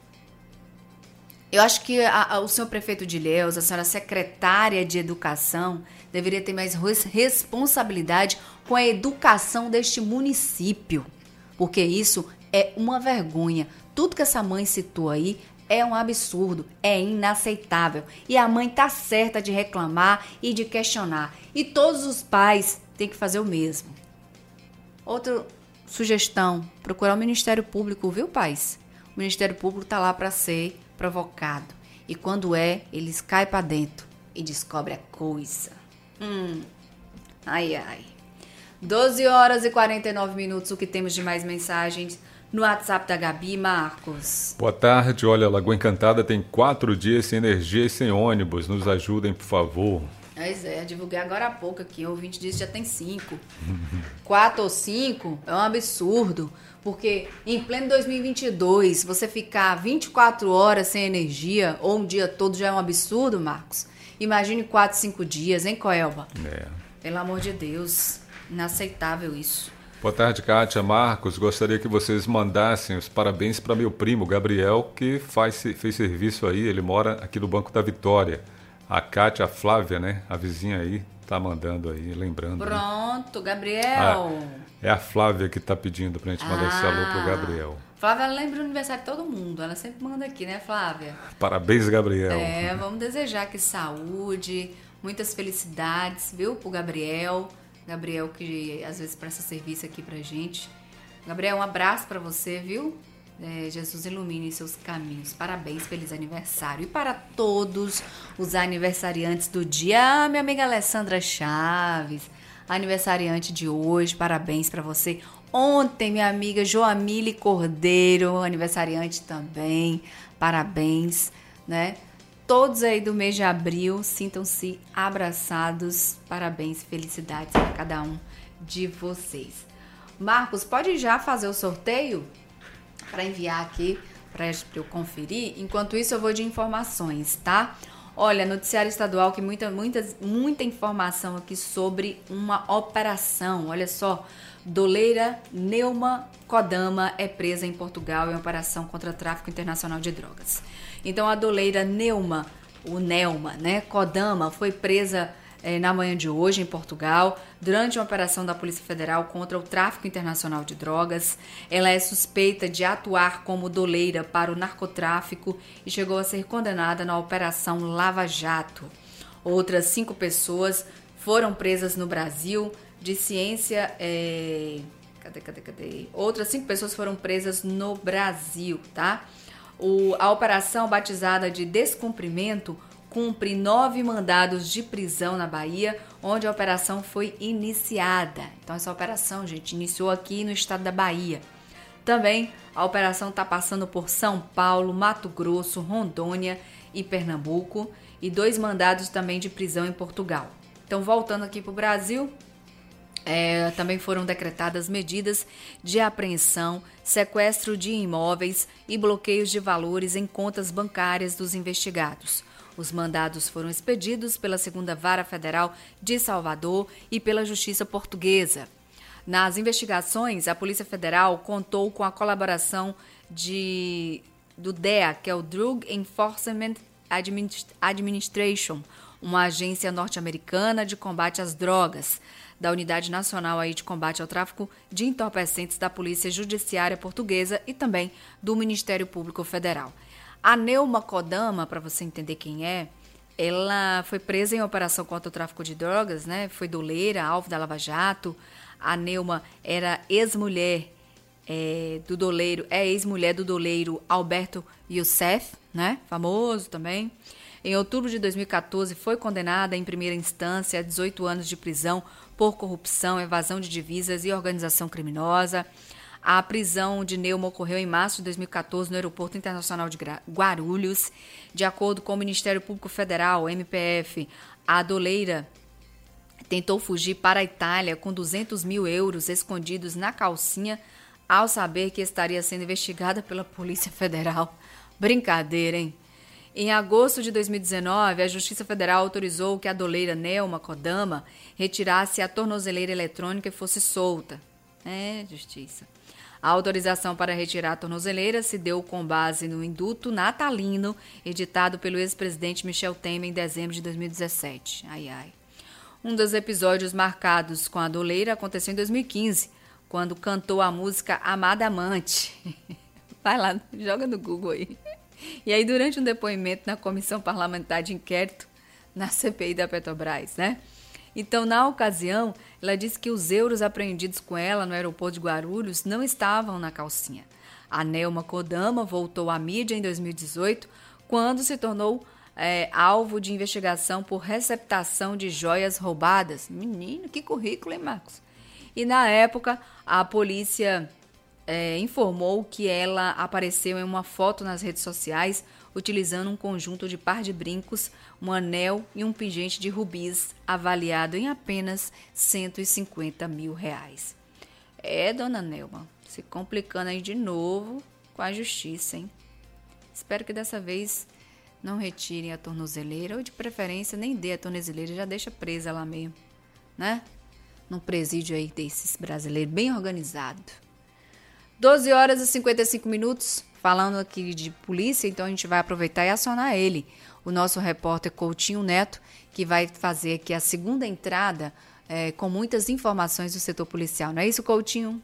Eu acho que a, a, o senhor prefeito de Ilhéus, a senhora secretária de educação, deveria ter mais res, responsabilidade com a educação deste município, porque isso é uma vergonha. Tudo que essa mãe citou aí é um absurdo, é inaceitável. E a mãe tá certa de reclamar e de questionar. E todos os pais têm que fazer o mesmo. Outra sugestão, procurar o Ministério Público, viu, pais? O Ministério Público tá lá para ser provocado. E quando é, eles caem para dentro e descobrem a coisa. Hum, ai, ai. doze horas e quarenta e nove minutos, o que temos de mais mensagens no WhatsApp da Gabi. Marcos. Boa tarde, olha, Lagoa Encantada tem quatro dias sem energia e sem ônibus, nos ajudem, por favor. Pois é, divulguei agora há pouco aqui, o ouvinte disse que já tem cinco. Quatro ou cinco é um absurdo, porque em pleno dois mil e vinte e dois, você ficar vinte e quatro horas sem energia, ou um dia todo, já é um absurdo, Marcos. Imagine quatro, cinco dias, hein, Coelba? É. Pelo amor de Deus, inaceitável isso. Boa tarde, Kátia, Marcos. Gostaria que vocês mandassem os parabéns para meu primo, Gabriel, que faz, fez serviço aí, ele mora aqui no Banco da Vitória. A Kátia, a Flávia, né? A vizinha aí, tá mandando aí, lembrando. Pronto, Né? Gabriel. Ah, é a Flávia que tá pedindo pra gente mandar ah, esse alô pro Gabriel. Flávia, ela lembra o aniversário de todo mundo. Ela sempre manda aqui, né, Flávia? Parabéns, Gabriel. É, vamos desejar que saúde, muitas felicidades, viu, pro Gabriel. Gabriel que às vezes presta serviço aqui pra gente. Gabriel, um abraço pra você, viu? É, Jesus ilumine seus caminhos. Parabéns, feliz aniversário. E para todos os aniversariantes do dia, ah, minha amiga Alessandra Chaves, aniversariante de hoje, parabéns para você. Ontem, minha amiga Joamile Cordeiro, aniversariante também, parabéns, né? Todos aí do mês de abril, sintam-se abraçados, parabéns, felicidades para cada um de vocês. Marcos, pode já fazer o sorteio? Para enviar aqui, para eu conferir. Enquanto isso, eu vou de informações, tá? Olha, noticiário estadual, que muita, muita, muita informação aqui sobre uma operação. Olha só, doleira Neuma Kodama é presa em Portugal em operação contra tráfico internacional de drogas. Então, a doleira Neuma, o Neuma, né, Kodama, foi presa É, na manhã de hoje, em Portugal, durante uma operação da Polícia Federal contra o tráfico internacional de drogas. Ela é suspeita de atuar como doleira para o narcotráfico e chegou a ser condenada na Operação Lava Jato. Outras cinco pessoas foram presas no Brasil de ciência... É... Cadê, cadê, cadê? Outras cinco pessoas foram presas no Brasil, tá? O, a operação, batizada de Descumprimento, cumpre nove mandados de prisão na Bahia, onde a operação foi iniciada. Então, essa operação, gente, iniciou aqui no estado da Bahia. Também, a operação está passando por São Paulo, Mato Grosso, Rondônia e Pernambuco, e dois mandados também de prisão em Portugal. Então, voltando aqui para o Brasil, é, também foram decretadas medidas de apreensão, sequestro de imóveis e bloqueios de valores em contas bancárias dos investigados. Os mandados foram expedidos pela segunda Vara Federal de Salvador e pela Justiça Portuguesa. Nas investigações, a Polícia Federal contou com a colaboração de, do D E A, que é o Drug Enforcement Administration, uma agência norte-americana de combate às drogas, da Unidade Nacional aí de Combate ao Tráfico de Entorpecentes da Polícia Judiciária Portuguesa e também do Ministério Público Federal. A Neuma Kodama, para você entender quem é, ela foi presa em operação contra o tráfico de drogas, né? Foi doleira, alvo da Lava Jato. A Neuma era ex-mulher é, do doleiro, é ex-mulher do doleiro Alberto Youssef, né? Famoso também. Em outubro de dois mil e quatorze, foi condenada em primeira instância a dezoito anos de prisão por corrupção, evasão de divisas e organização criminosa. A prisão de Neuma ocorreu em março de dois mil e quatorze no Aeroporto Internacional de Guarulhos. De acordo com o Ministério Público Federal, M P F, a doleira tentou fugir para a Itália com duzentos mil euros escondidos na calcinha ao saber que estaria sendo investigada pela Polícia Federal. Brincadeira, hein? Em agosto de dois mil e dezenove, a Justiça Federal autorizou que a doleira Neuma Kodama retirasse a tornozeleira eletrônica e fosse solta. É, Justiça. A autorização para retirar a tornozeleira se deu com base no induto natalino editado pelo ex-presidente Michel Temer em dezembro de dois mil e dezessete. Ai, ai. Um dos episódios marcados com a doleira aconteceu em dois mil e quinze, quando cantou a música Amada Amante. Vai lá, joga no Google aí. E aí, durante um depoimento na Comissão Parlamentar de Inquérito, na C P I da Petrobras, né? Então, na ocasião, ela disse que os euros apreendidos com ela no aeroporto de Guarulhos não estavam na calcinha. A Neuma Kodama voltou à mídia em dois mil e dezoito, quando se tornou é, alvo de investigação por receptação de joias roubadas. Menino, que currículo, hein, Marcos? E, na época, a polícia é, informou que ela apareceu em uma foto nas redes sociais utilizando um conjunto de par de brincos, um anel e um pingente de rubis avaliado em apenas cento e cinquenta mil reais. É, dona Neuma, se complicando aí de novo com a justiça, hein? Espero que dessa vez não retirem a tornozeleira ou, de preferência, nem dê a tornozeleira, já deixa presa lá mesmo, né? Num presídio aí desses brasileiros bem organizado. doze horas e cinquenta e cinco minutos. Falando aqui de polícia, então a gente vai aproveitar e acionar ele, o nosso repórter Coutinho Neto, que vai fazer aqui a segunda entrada é, com muitas informações do setor policial. Não é isso, Coutinho?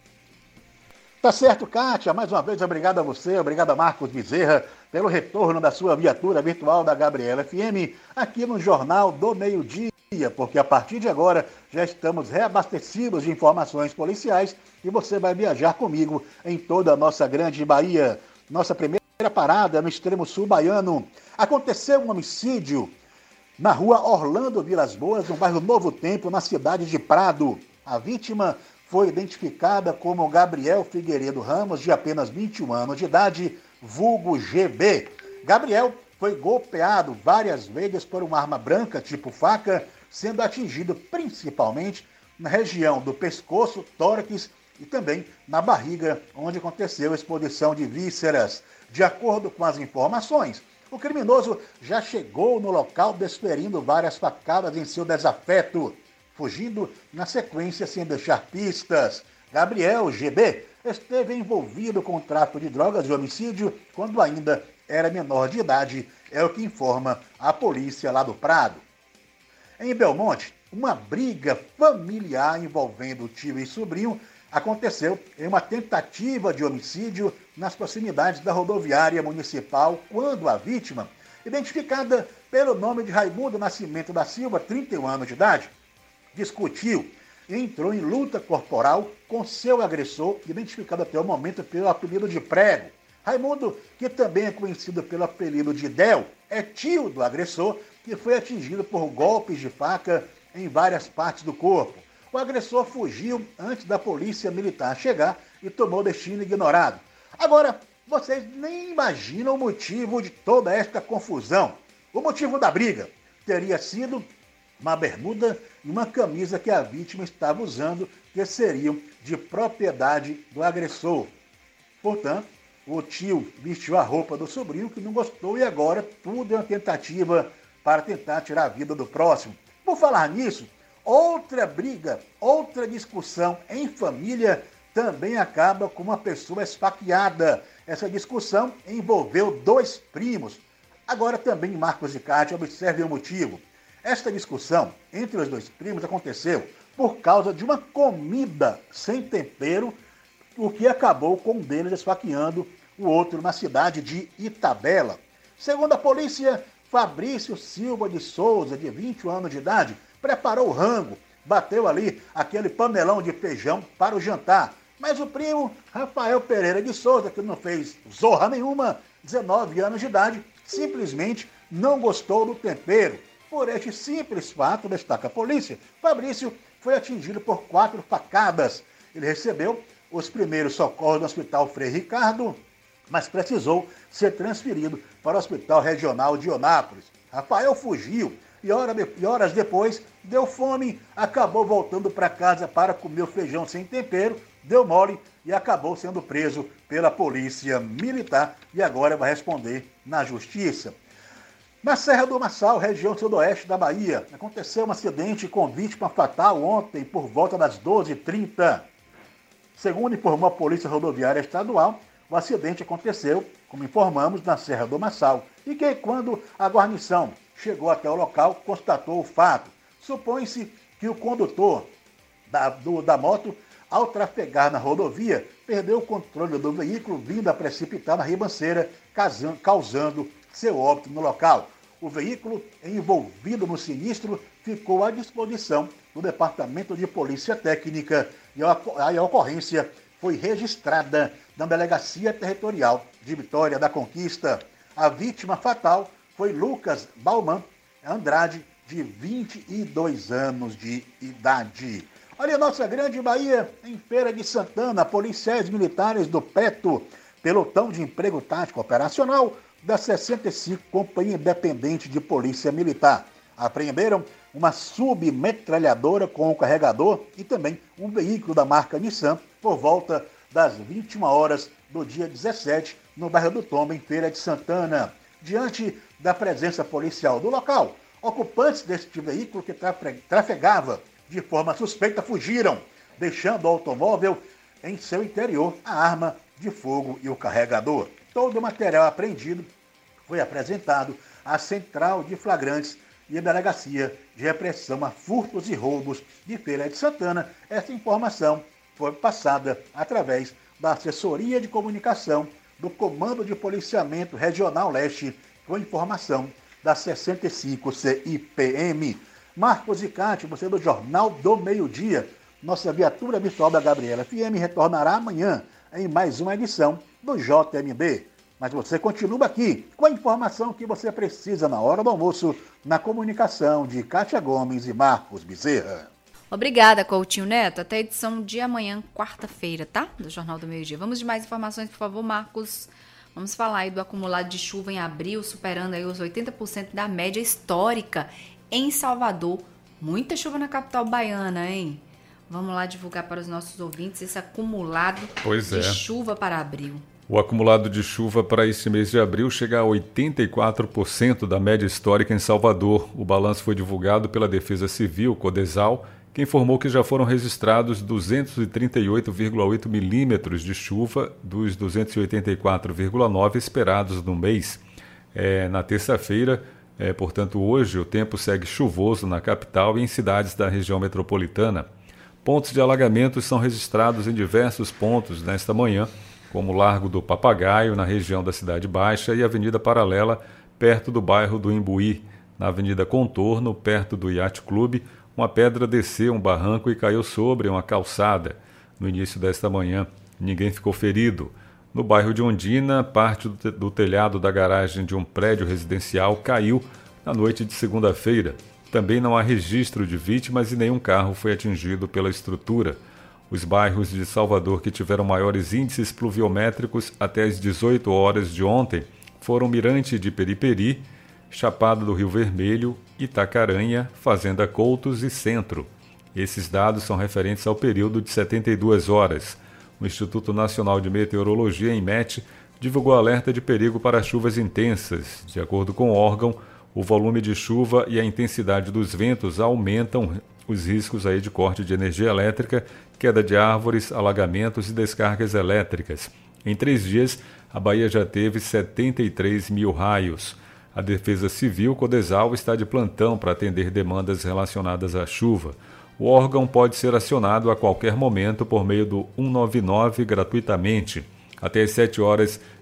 Tá certo, Kátia. Mais uma vez, obrigado a você, obrigado a Marcos Bezerra pelo retorno da sua viatura virtual da Gabriela F M aqui no Jornal do Meio-Dia, porque a partir de agora já estamos reabastecidos de informações policiais e você vai viajar comigo em toda a nossa grande Bahia. Nossa primeira parada no extremo sul baiano. Aconteceu um homicídio na rua Orlando Vilas Boas, no bairro Novo Tempo, na cidade de Prado. A vítima foi identificada como Gabriel Figueiredo Ramos, de apenas vinte e um anos de idade, vulgo G B. Gabriel foi golpeado várias vezes por uma arma branca, tipo faca, sendo atingido principalmente na região do pescoço, tórax e também na barriga, onde aconteceu a exposição de vísceras. De acordo com as informações, o criminoso já chegou no local desferindo várias facadas em seu desafeto, fugindo na sequência sem deixar pistas. Gabriel G B esteve envolvido com o tráfico de drogas e homicídio quando ainda era menor de idade, é o que informa a polícia lá do Prado. Em Belmonte, uma briga familiar envolvendo tio e sobrinho aconteceu em uma tentativa de homicídio nas proximidades da rodoviária municipal, quando a vítima, identificada pelo nome de Raimundo Nascimento da Silva, trinta e um anos de idade, discutiu e entrou em luta corporal com seu agressor, identificado até o momento pelo apelido de Prego. Raimundo, que também é conhecido pelo apelido de Del, é tio do agressor e foi atingido por golpes de faca em várias partes do corpo. O agressor fugiu antes da polícia militar chegar e tomou destino ignorado. Agora, vocês nem imaginam o motivo de toda esta confusão. O motivo da briga teria sido uma bermuda e uma camisa que a vítima estava usando, que seriam de propriedade do agressor. Portanto, o tio vestiu a roupa do sobrinho que não gostou e agora tudo é uma tentativa para tentar tirar a vida do próximo. Por falar nisso, outra briga, outra discussão em família também acaba com uma pessoa esfaqueada. Essa discussão envolveu dois primos. Agora também, Marcos e Kátia, observem o motivo. Esta discussão entre os dois primos aconteceu por causa de uma comida sem tempero, o que acabou com um deles esfaqueando o outro na cidade de Itabela. Segundo a polícia, Fabrício Silva de Souza, de vinte e um anos de idade, preparou o rango, bateu ali aquele panelão de feijão para o jantar. Mas o primo, Rafael Pereira de Souza, que não fez zorra nenhuma, dezenove anos de idade, simplesmente não gostou do tempero. Por este simples fato, destaca a polícia, Fabrício foi atingido por quatro facadas. Ele recebeu os primeiros socorros no Hospital Frei Ricardo, mas precisou ser transferido para o Hospital Regional de Onápolis. Rafael fugiu e horas depois deu fome, acabou voltando para casa para comer o feijão sem tempero, deu mole e acabou sendo preso pela polícia militar e agora vai responder na justiça. Na Serra do Marçal, região sudoeste da Bahia, aconteceu um acidente com vítima fatal ontem por volta das doze e trinta. Segundo informou a Polícia Rodoviária Estadual, o acidente aconteceu, como informamos, na Serra do Marçal, e que quando a guarnição chegou até o local, constatou o fato. Supõe-se que o condutor da, do, da moto, ao trafegar na rodovia, perdeu o controle do veículo, vindo a precipitar na ribanceira, causando, causando seu óbito no local. O veículo envolvido no sinistro ficou à disposição do Departamento de Polícia Técnica e a ocorrência foi registrada na Delegacia Territorial de Vitória da Conquista. A vítima fatal foi Lucas Bauman Andrade, de vinte e dois anos de idade. Olha a nossa grande Bahia, em Feira de Santana, policiais militares do PETO, Pelotão de Emprego Tático Operacional, da sessenta e cinco Companhia Independente de Polícia Militar. Apreenderam uma submetralhadora com um carregador e também um veículo da marca Nissan por volta das vinte e uma horas do dia dezessete, no bairro do Tomba, em Feira de Santana. Diante da presença policial do local, ocupantes deste veículo que trafegava de forma suspeita fugiram, deixando o automóvel em seu interior a arma de fogo e o carregador. Todo o material apreendido foi apresentado à Central de Flagrantes e à Delegacia de Repressão a Furtos e Roubos de Feira de Santana. Essa informação foi passada através da Assessoria de Comunicação do Comando de Policiamento Regional Leste, com informação da sessenta e cinco C I P M. Marcos Icati, você do Jornal do Meio-Dia. Nossa viatura virtual da Gabriela F M retornará amanhã em mais uma edição do J M B. Mas você continua aqui com a informação que você precisa na hora do almoço, na comunicação de Kátia Gomes e Marcos Bezerra. Obrigada, Coutinho Neto. Até a edição de amanhã, quarta-feira, tá? Do Jornal do Meio-Dia. Vamos de mais informações, por favor, Marcos. Vamos falar aí do acumulado de chuva em abril, superando aí os oitenta por cento da média histórica em Salvador. Muita chuva na capital baiana, hein? Vamos lá divulgar para os nossos ouvintes esse acumulado pois de é. chuva para abril. O acumulado de chuva para este mês de abril chega a oitenta e quatro por cento da média histórica em Salvador. O balanço foi divulgado pela Defesa Civil, Codesal, que informou que já foram registrados duzentos e trinta e oito vírgula oito milímetros de chuva dos duzentos e oitenta e quatro vírgula nove esperados no mês. É, na terça-feira, é, portanto hoje, o tempo segue chuvoso na capital e em cidades da região metropolitana. Pontos de alagamentos são registrados em diversos pontos nesta manhã, como o Largo do Papagaio, na região da Cidade Baixa, e a Avenida Paralela, perto do bairro do Imbuí. Na Avenida Contorno, perto do Yacht Clube, uma pedra desceu um barranco e caiu sobre uma calçada. No início desta manhã, ninguém ficou ferido. No bairro de Ondina, parte do telhado da garagem de um prédio residencial caiu na noite de segunda-feira. Também não há registro de vítimas e nenhum carro foi atingido pela estrutura. Os bairros de Salvador que tiveram maiores índices pluviométricos até as dezoito horas de ontem foram Mirante de Periperi, Chapada do Rio Vermelho, Itacaranha, Fazenda Coutos e Centro. Esses dados são referentes ao período de setenta e duas horas. O Instituto Nacional de Meteorologia, INMET, divulgou alerta de perigo para chuvas intensas. De acordo com o órgão, o volume de chuva e a intensidade dos ventos aumentam os riscos aí de corte de energia elétrica, queda de árvores, alagamentos e descargas elétricas. Em três dias, a Bahia já teve setenta e três mil raios. A Defesa Civil Codesal está de plantão para atender demandas relacionadas à chuva. O órgão pode ser acionado a qualquer momento por meio do cento e noventa e nove gratuitamente. Até às sete horas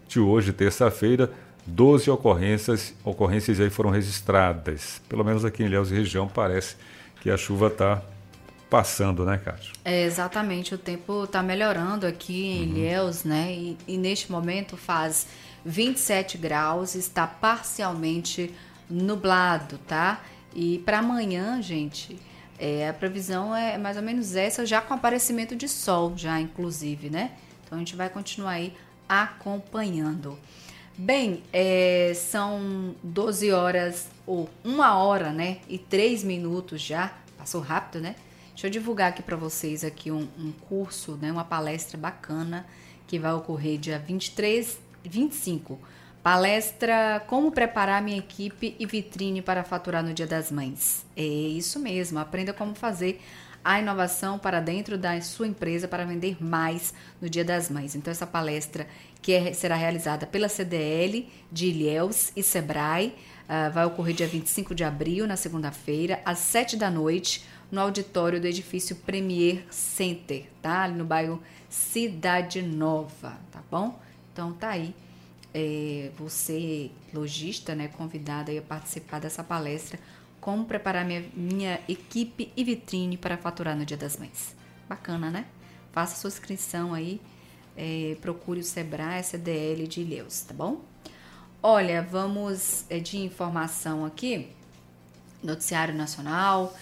de hoje, terça-feira, doze ocorrências, ocorrências aí foram registradas. Pelo menos aqui em Ilhéus e região parece que a chuva está passando, né, Cátia? É, exatamente, o tempo está melhorando aqui em uhum. Ilhéus, né? E, e neste momento faz vinte e sete graus, está parcialmente nublado, tá? E para amanhã, gente, é, a previsão é mais ou menos essa, já com aparecimento de sol, já inclusive, né? Então a gente vai continuar aí acompanhando. Bem, é, são doze horas, ou uma hora, né? E três minutos já, passou rápido, né? Deixa eu divulgar aqui para vocês aqui um, um curso, né? Uma palestra bacana que vai ocorrer dia vinte e três, vinte e cinco. Palestra Como Preparar Minha Equipe e Vitrine para Faturar no Dia das Mães. É isso mesmo, aprenda como fazer a inovação para dentro da sua empresa para vender mais no Dia das Mães. Então, essa palestra que é, será realizada pela C D L de Ilhéus e Sebrae, uh, vai ocorrer dia vinte e cinco de abril, na segunda-feira, às sete da noite, no auditório do edifício Premier Center, tá? Ali no bairro Cidade Nova, tá bom? Então, tá aí. É, você, lojista, né, convidada a participar dessa palestra, como preparar minha, minha equipe e vitrine para faturar no Dia das Mães. Bacana, né? Faça sua inscrição aí, é, procure o Sebrae, C D L de Ilhéus, tá bom? Olha, vamos é, de informação aqui, noticiário nacional,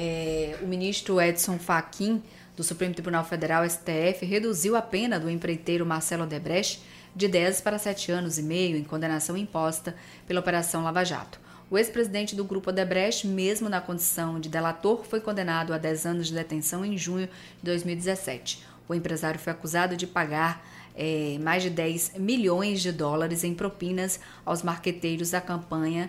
é, o ministro Edson Fachin, do Supremo Tribunal Federal, S T F, reduziu a pena do empreiteiro Marcelo Odebrecht de dez para sete anos e meio em condenação imposta pela Operação Lava Jato. O ex-presidente do Grupo Odebrecht, mesmo na condição de delator, foi condenado a dez anos de detenção em junho de dois mil e dezessete. O empresário foi acusado de pagar é, mais de dez milhões de dólares em propinas aos marqueteiros da campanha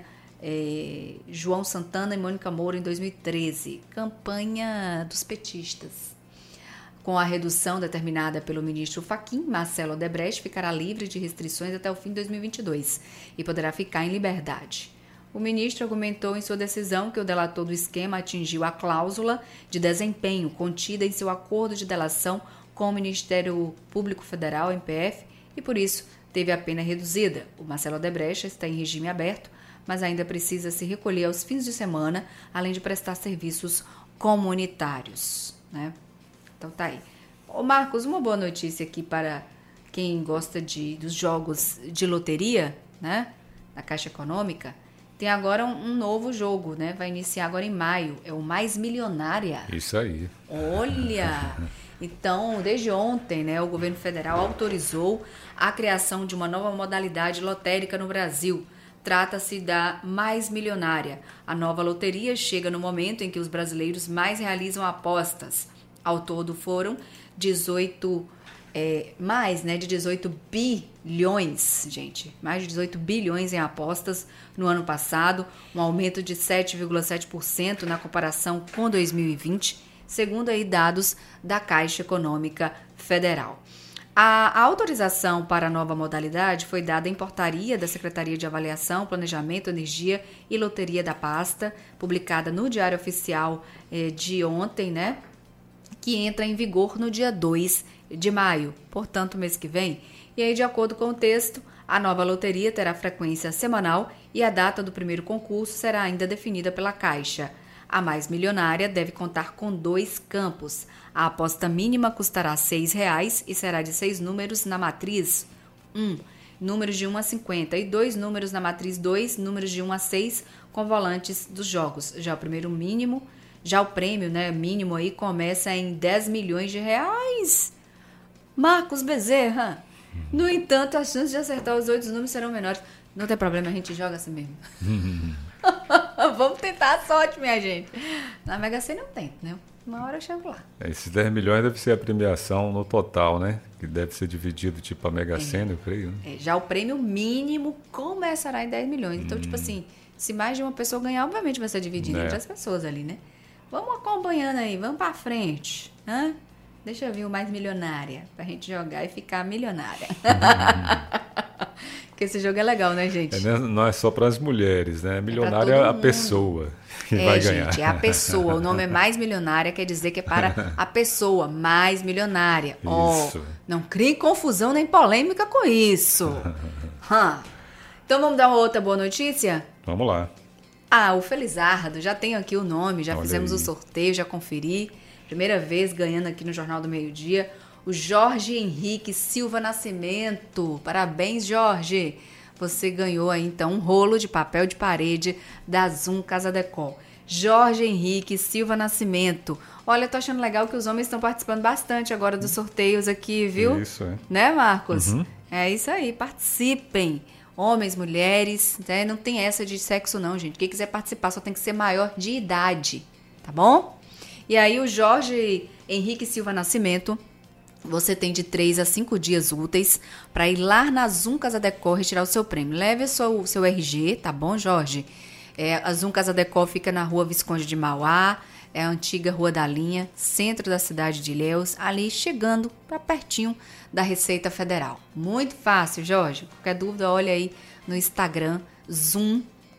é, João Santana e Mônica Moura em dois mil e treze, campanha dos petistas. Com a redução determinada pelo ministro Fachin, Marcelo Odebrecht ficará livre de restrições até o fim de dois mil e vinte e dois e poderá ficar em liberdade. O ministro argumentou em sua decisão que o delator do esquema atingiu a cláusula de desempenho contida em seu acordo de delação com o Ministério Público Federal, M P F, e por isso teve a pena reduzida. O Marcelo Odebrecht está em regime aberto, mas ainda precisa se recolher aos fins de semana, além de prestar serviços comunitários, né? Então tá aí. Ô Marcos, uma boa notícia aqui para quem gosta de, dos jogos de loteria, né? Da Caixa Econômica. Tem agora um, um novo jogo, né? Vai iniciar agora em maio. É o Mais Milionária. Isso aí. Olha! Então, desde ontem, né, o governo federal autorizou a criação de uma nova modalidade lotérica no Brasil. Trata-se da Mais Milionária. A nova loteria chega no momento em que os brasileiros mais realizam apostas. Ao todo foram dezoito, é, mais né, de dezoito bilhões, gente, mais de dezoito bilhões em apostas no ano passado, um aumento de sete vírgula sete por cento na comparação com dois mil e vinte, segundo aí dados da Caixa Econômica Federal. A autorização para a nova modalidade foi dada em portaria da Secretaria de Avaliação, Planejamento, Energia e Loteria da Pasta, publicada no Diário Oficial eh, de ontem, né? Que entra em vigor no dia dois de maio, portanto, mês que vem. E aí, de acordo com o texto, a nova loteria terá frequência semanal e a data do primeiro concurso será ainda definida pela Caixa. A Mais Milionária deve contar com dois campos. A aposta mínima custará seis reais e será de seis números na matriz um, números de um a cinquenta, e dois números na matriz dois, números de um a seis, com volantes dos jogos. Já o primeiro mínimo... Já o prêmio, né, mínimo aí começa em dez milhões de reais. Marcos Bezerra. No entanto, as chances de acertar os oito números serão menores. Não tem problema, a gente joga assim mesmo. Vamos tentar a sorte, minha gente. Na Mega Sena não tem, né? Uma hora eu chego lá. Esses dez milhões deve ser a premiação no total, né? Que deve ser dividido tipo a Mega Sena, é. eu creio. Né? É, já o prêmio mínimo começará em dez milhões. Então, hum. tipo assim, se mais de uma pessoa ganhar, obviamente vai ser dividido é. entre as pessoas ali, né? Vamos acompanhando aí, vamos pra frente, né? Deixa eu ver o Mais Milionária, pra gente jogar e ficar milionária. Porque esse jogo é legal, né, gente? É, não é só para as mulheres, né? Milionária é é a pessoa que é, vai gente, ganhar. É a pessoa. O nome é Mais Milionária, quer dizer que é para a pessoa mais milionária. Isso. Oh, não crie confusão nem polêmica com isso. hum. Então vamos dar uma outra boa notícia? Vamos lá. Ah, o Felizardo, já tenho aqui o nome, já Olha fizemos aí. o sorteio, já conferi. Primeira vez ganhando aqui no Jornal do Meio-Dia. O Jorge Henrique Silva Nascimento. Parabéns, Jorge. Você ganhou aí, então, um rolo de papel de parede da Zoom Casa Decor. Jorge Henrique Silva Nascimento. Olha, tô achando legal que os homens estão participando bastante agora dos sorteios aqui, viu? Isso, é. Né, Marcos? Uhum. É isso aí, participem. Homens, mulheres, né? Não tem essa de sexo não, gente. Quem quiser participar só tem que ser maior de idade, tá bom? E aí o Jorge Henrique Silva Nascimento, você tem de três a cinco dias úteis para ir lá na Zoom Casa Decor retirar o seu prêmio. Leve o seu, seu R G, tá bom, Jorge? É, a Zoom Casa Decor fica na rua Visconde de Mauá, é a antiga Rua da Linha, centro da cidade de Ilhéus, ali chegando para pertinho da Receita Federal. Muito fácil, Jorge. Qualquer dúvida, olha aí no Instagram, Zoom,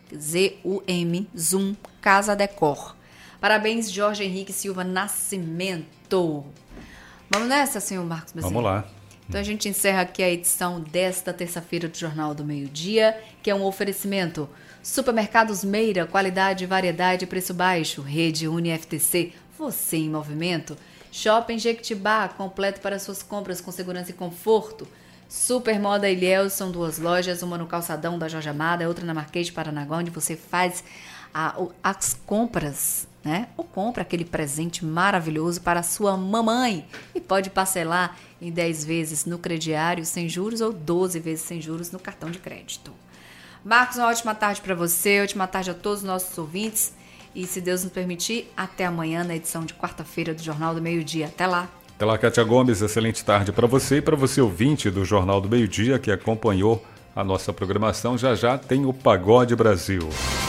Z U M, Zoom Casa Decor. Parabéns, Jorge Henrique Silva Nascimento. Vamos nessa, senhor Marcos Bezerra? Vamos lá. Então a gente encerra aqui a edição desta terça-feira do Jornal do Meio-Dia, que é um oferecimento Supermercados Meira, qualidade, variedade, preço baixo. Rede Uni F T C, você em movimento. Shopping Jequitibá, completo para suas compras com segurança e conforto. Super Moda Ilhéus, são duas lojas, uma no Calçadão da Jorge Amada, outra na Marquês de Paranaguá, onde você faz a, as compras, né? Ou compra aquele presente maravilhoso para a sua mamãe e pode parcelar em dez vezes no crediário sem juros ou doze vezes sem juros no cartão de crédito. Marcos, uma ótima tarde para você, ótima tarde a todos os nossos ouvintes e, se Deus nos permitir, até amanhã na edição de quarta-feira do Jornal do Meio-Dia. Até lá! Até lá, Kátia Gomes, excelente tarde para você e para você ouvinte do Jornal do Meio-Dia que acompanhou a nossa programação. Já já tem o Pagode Brasil.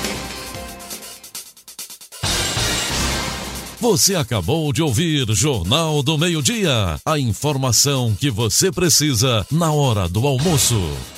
Você acabou de ouvir Jornal do Meio-Dia, a informação que você precisa na hora do almoço.